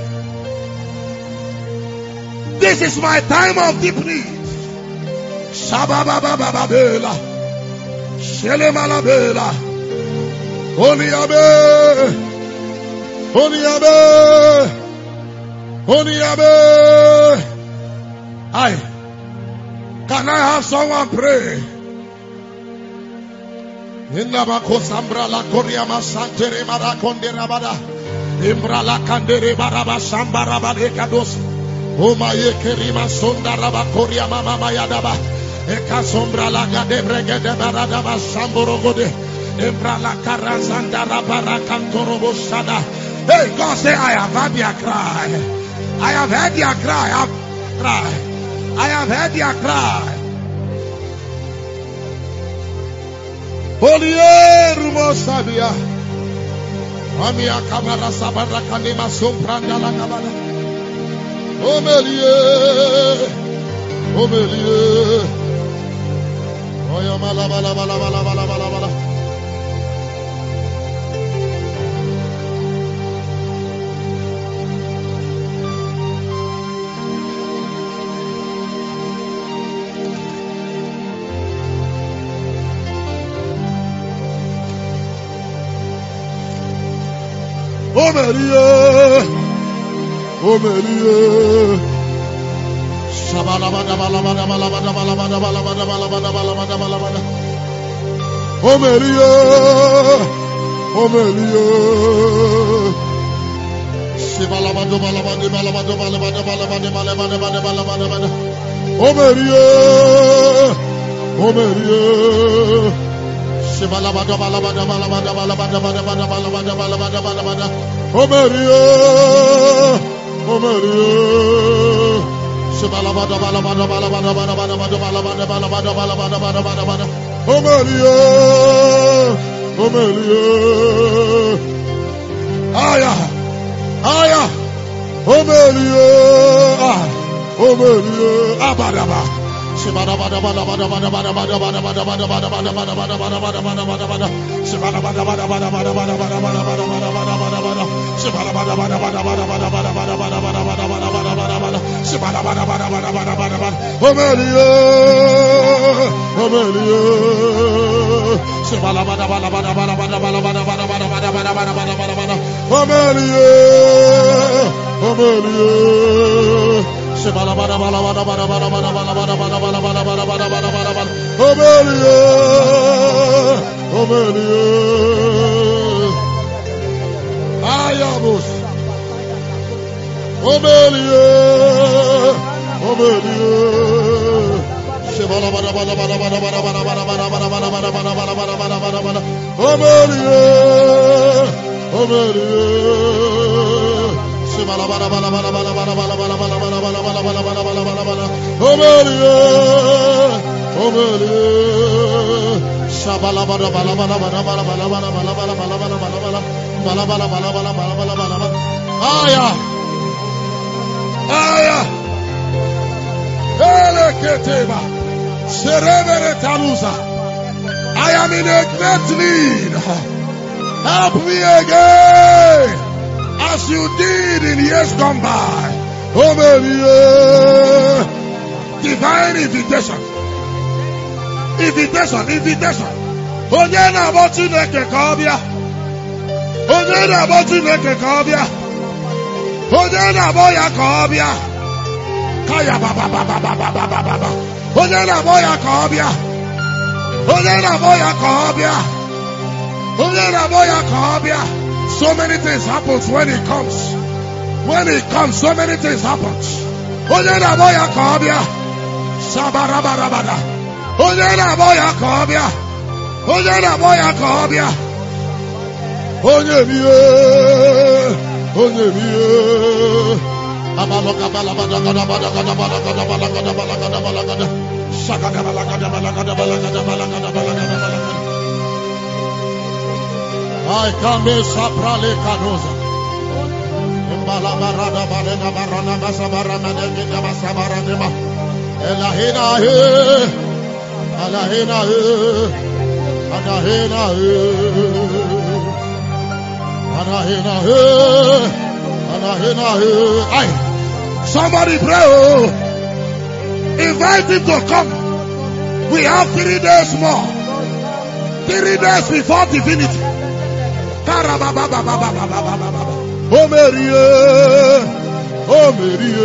This is my time of deep need. Shabababababela, Shelemalabela, Oniabe. Can I have someone pray? Inabako sambra la koriama santere marakonde rabada. Imbra la kandere baraba sambara balekados. Oma ye kerima sonda raba koriama mama yadaba. Eka sombra la gade bregede baradaba samborogode. Imbra la karazanda rabara kantorobo shada. Hey, God say, I have heard your cry. I have heard your cry. I have heard your cry. Holy Rumo Sabia. Amia Kamara Sabara Kanima Sumpranda la Kamara. Omelie. Oyamala bala bala bala bala bala bala. Omelie. Shabala bada bala bada bala bada bala bada bala bada bala bada bala bada bala bada. Omelie. Shibala bada bala bada bala bada bala bada bala bada bala bada bada bala bada bada. Omelie. Shibala bada bala bada bala bada bala bada bada bada bala bada bala bada bada bada. Omelie. Shibala bada bala bada bala bada bada bada bada bala bada bala bada bala bada bada bada bada. Omelie. Aya. Omelie. Abadaba. Shibala bada bada bada bada bada bada bada bada bada bada bada bada bada bada bada bada bada bada. Shibala bada bada bada bada bada bada bada bada bada bada bada bada. Shibala bada bada bada bada bada bada bada bada bada bada bada bada bada. Shibala bada bada bada bada bada bada. Omelie. Shibala bada bada bada bada bada bada bada bada bada bada bada bada bada bada bada. Omelie. Shibala bada bada bada bada bada bada bada bada bada bada bada bada bada bada bada. Omelie. Ayabus. Omelie. Shibala bada bada bada bada bada bada bada bada bada bada bada bada bada bada bada bada. Omelie. Shibala bada bada bada bada bada bada bada bada bada bada bada bada bada bada bada. Omelie. Shabala bada bada bada bada bada bada bada bada bada bada bada bada bada bada bada bada. Aya. Hey. I am in a great need. Help me again, as you did in years gone by. Oh, baby, divine invitation. Invitation. Onye na-abọ Chineke ka ọ bịa. Onye na-abọ Chineke ka ọ bịa. Onye na-abọ ya ka ọ bịa. Kaya baba. Onye na-abọ ya ka ọ bịa. Onye na-abọ ya ka ọ bịa. Onye na-abọ ya ka ọ bịa. So many things happen when he comes. When he comes, so many things happen. Onye na-abọ ya ka ọ bịa. Sabarabarabada. Onye na-abọ ya ka ọ bịa. Onye na-abọ ya ka ọ bịa. Onye biye. I can be saprale canosa. Imbalabarada barena barana masabarana negina masabaranema. Elahina he. Alahina he. Anahina he. Anahina he. Anahina he. Aye. Somebody pray. Oh. Invite him to come. We have 3 days more. 3 days before divinity. Oh Marie, oh Marie,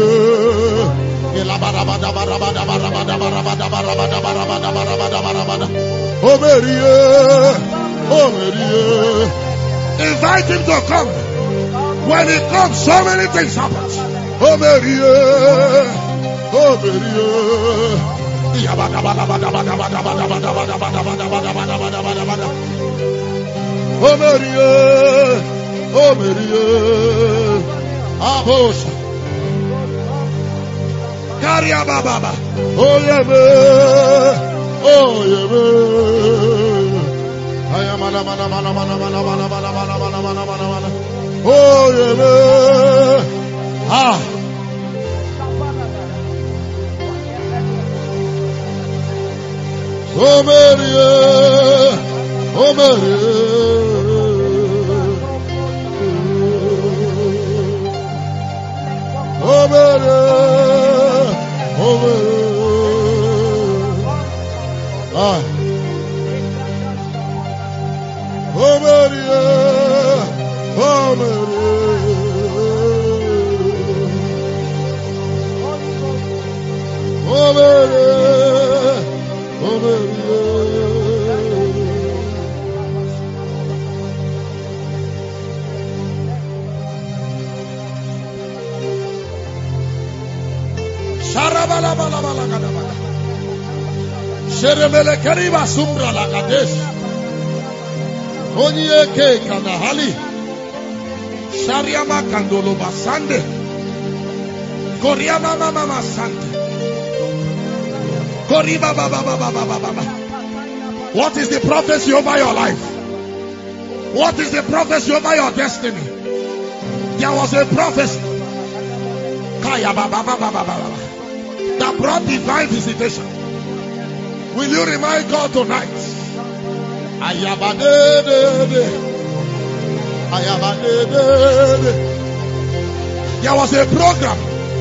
oh Marie, oh Marie. Invite him to come. When he comes, so many things happen. Oh Marie, oh Oh Marie, Abosha, Karia Baba, oh Yeme, oh Yeme, I am mana, oh Yeme, ah. Oh Marie, oh Marie. Oh Marie, oh Marie, ah, oh Marie, oh Marie, oh Marie, oh Marie. Sheremele keriba sumbra la kadesh. Onye ke kanahali. Shariama kandolo basande. Koriama mama sande. Koriba baba. What is the prophecy over your life? What is the prophecy over your destiny? There was a prophecy. Kaya baba that brought divine visitation. Will you remind God tonight? There was a program.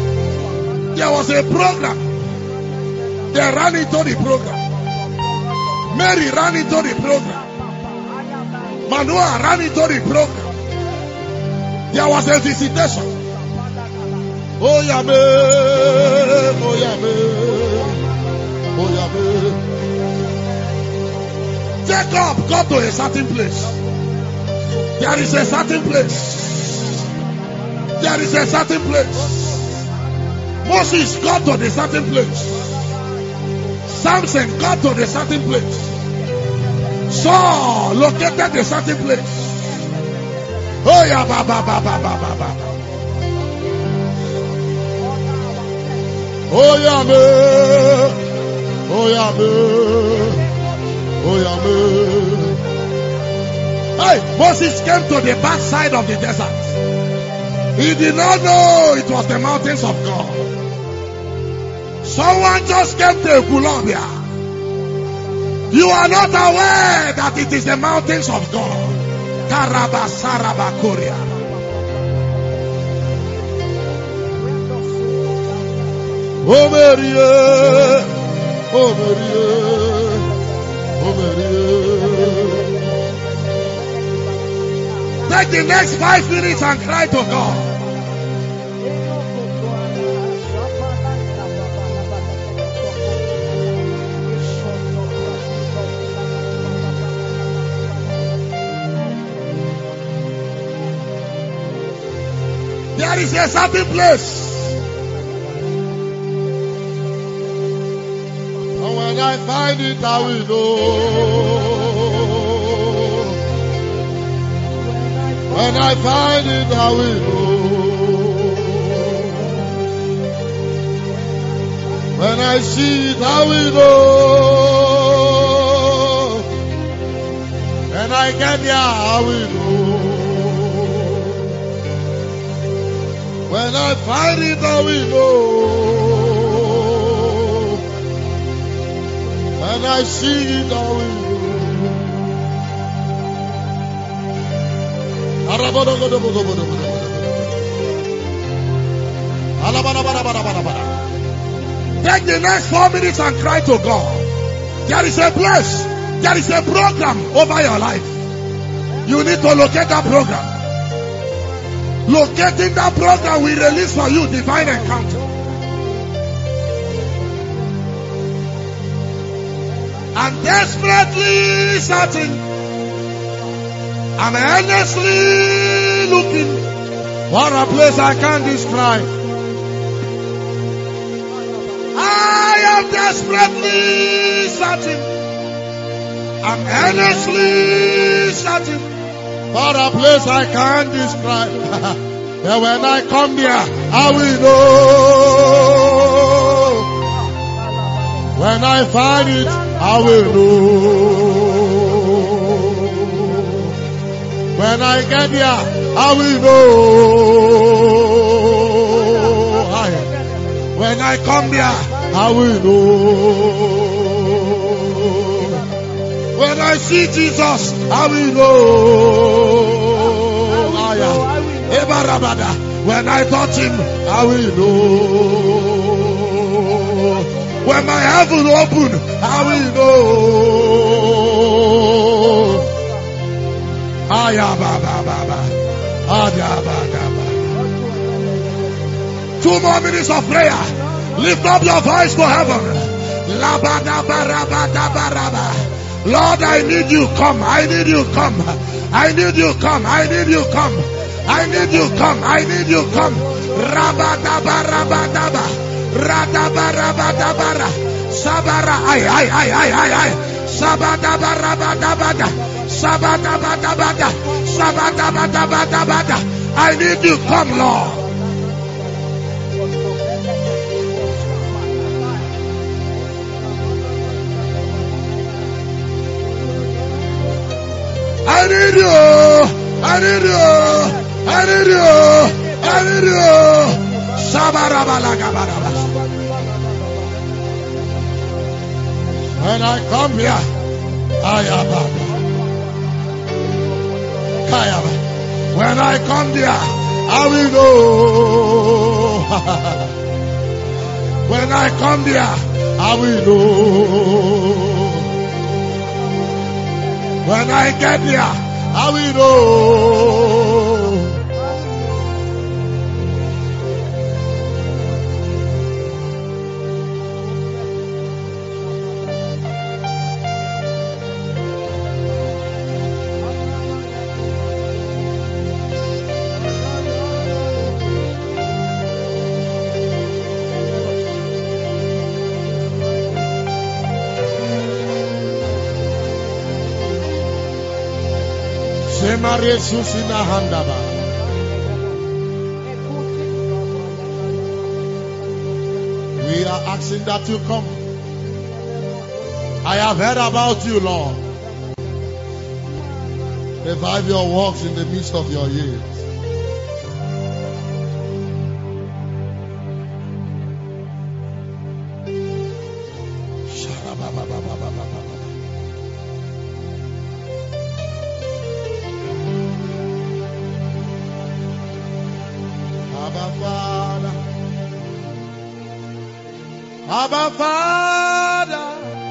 They ran into the program. Mary ran into the program. Manoah ran into the program. There was a visitation. Oh Yahweh, oh Yahweh, oh Yahweh. Jacob got to a certain place. There is a certain place. There is a certain place. Moses got to the certain place. Samson got to the certain place. Saul located the certain place. Oh yeah, baba. Oh Yahweh, oh Yahweh, oh Yahweh. Hey, Moses came to the backside of the desert. He did not know it was the mountains of God. Someone just came to Colombia. You are not aware that it is the mountains of God. Karabasarabakoria. Oh Marie, oh Marie, oh Marie. Take the next 5 minutes and cry to God. There is a certain place. And when I find it, I will know. When I find it, I will know. When I see it, I will know. When I get there, I will know. When I find it, I will know. When I see it, I will know. Take the next 4 minutes and cry to God. There is a place, there is a program over your life. You need to locate that program. Locating that program will release for you divine encounter. I'm desperately searching. I'm earnestly looking for a place I can't describe. I am desperately searching. I'm earnestly searching for a place I can't describe. And when I come there, I will know. When I find it, I will know. When I get there, I will know. When I come there, I will know. When I see Jesus, I will know. When I touch him, I will know. When my heaven open, I will know. 2 more minutes of prayer. Lift up your voice to heaven. Lord, I need you, come. I need you, come. I need you, come. I need you, come. I need you, come. I need you, come. Rabadaba. Radabarabadabara. Sabara. Ay. Sabadabarabadabada. Sabadabadabada. Sabadabadabada. I need you, come, Lord. I need you. I need you. I need you. I need you. Sabarabalagabaraba. When I come here, when I come there, I will know. When I come there, I will know. When I get there, I will know. We are asking that you come. I have heard about you, Lord. Revive your works in the midst of your years. Abba Father, Abba Father,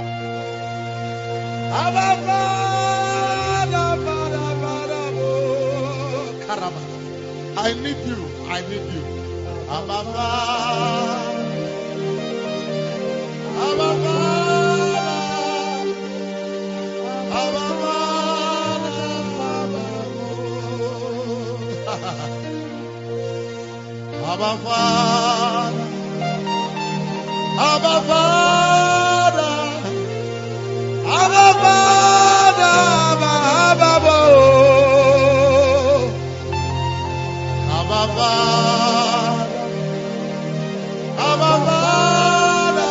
Abba Father, Father, Father, oh, Karama. I need you, I need you. Abba Father, Abba Father, Abba Father, Father, oh. Abba Father, Abba Father, Abba Father, Abba oh. Abba Father, Abba Father,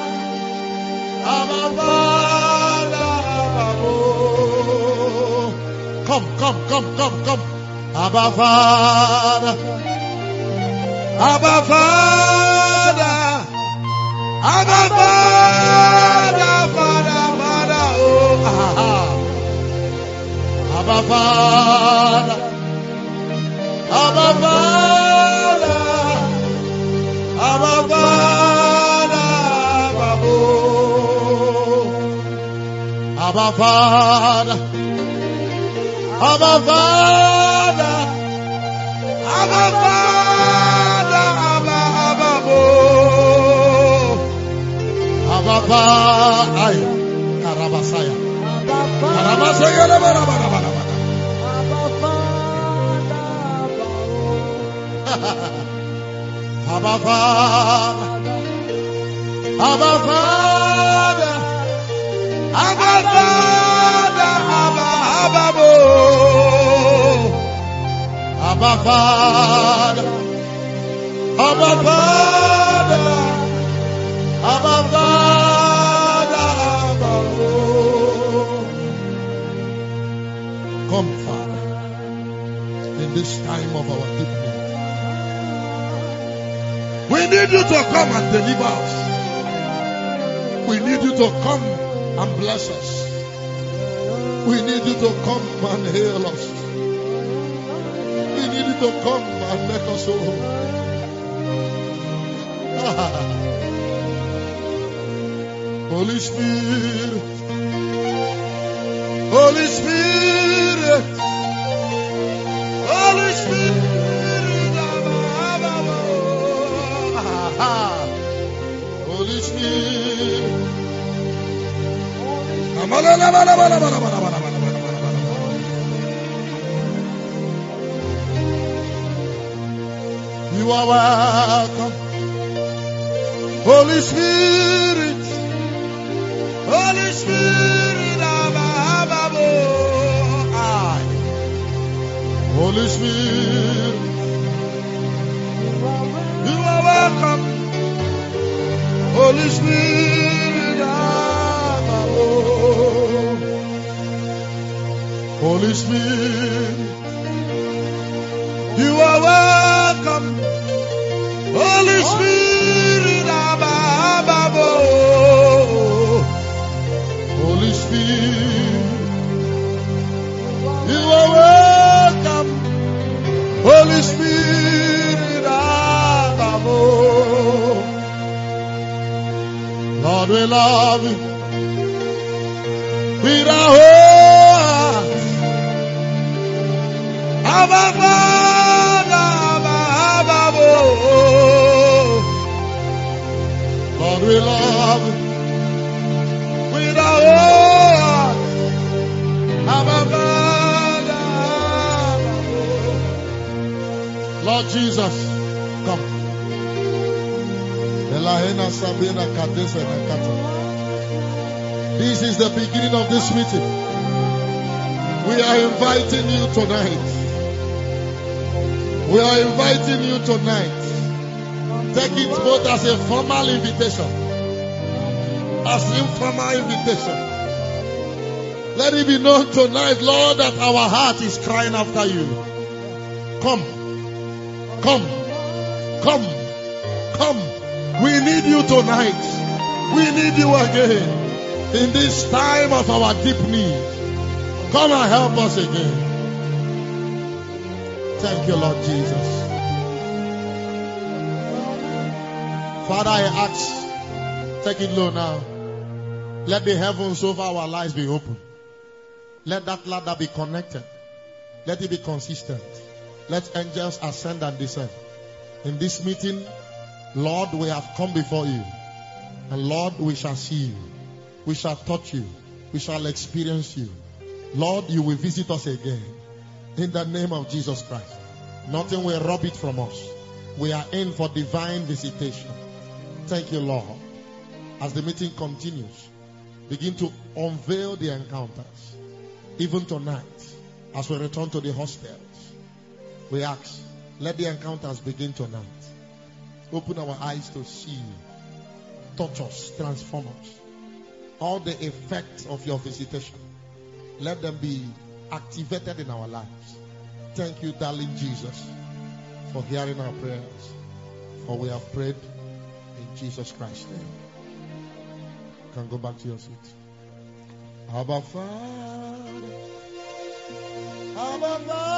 Abba Father, oh. Come. Abba Father, Abba Father, Abba Father, Father, oh, Abba Father, Abba Father, Abba Father, Abba Father, Abba Father, Abba Father, Abba Father, Karabasaya, Karabasaya, Abba Father, Abba Father, Abba Father, Abba Father, Abba Father, Abba Father, come, Father, in this time of our deep need. We need you to come and deliver us. We need you to come and bless us. We need you to come and heal us. We need you to come and make us whole. Holy Spirit, Holy Spirit, Holy Spirit, Holy Spirit. You are welcome, Holy Spirit, Holy Spirit, Holy Spirit, you are welcome, Holy Spirit, Holy Spirit, you are welcome, Holy Spirit, Holy Spirit, you are welcome, Holy Spirit, Lord, we love you with our whole heart. Abba Father, Lord, we love you with our whole heart. Abba Father, Lord Jesus, come. This is the beginning of this meeting. We are inviting you tonight. We are inviting you tonight. Take it both as a formal invitation, as informal invitation. Let it be known tonight, Lord, that our heart is crying after you. Come. We need you tonight. We need you again. In this time of our deep need, come and help us again. Thank you, Lord Jesus. Father, I ask, take it low now. Let the heavens over our lives be open. Let that ladder be connected. Let it be consistent. Let angels ascend and descend. In this meeting, Lord, we have come before you. And Lord, we shall see you. We shall touch you. We shall experience you. Lord, you will visit us again. In the name of Jesus Christ. Nothing will rob it from us. We are in for divine visitation. Thank you, Lord. As the meeting continues, begin to unveil the encounters. Even tonight, as we return to the hostels, we ask, let the encounters begin tonight. Open our eyes to see you. Touch us, transform us. All the effects of your visitation, let them be activated in our lives. Thank you, darling Jesus, for hearing our prayers. For we have prayed in Jesus Christ's name. You can go back to your seat. Abba Father, Abba Father.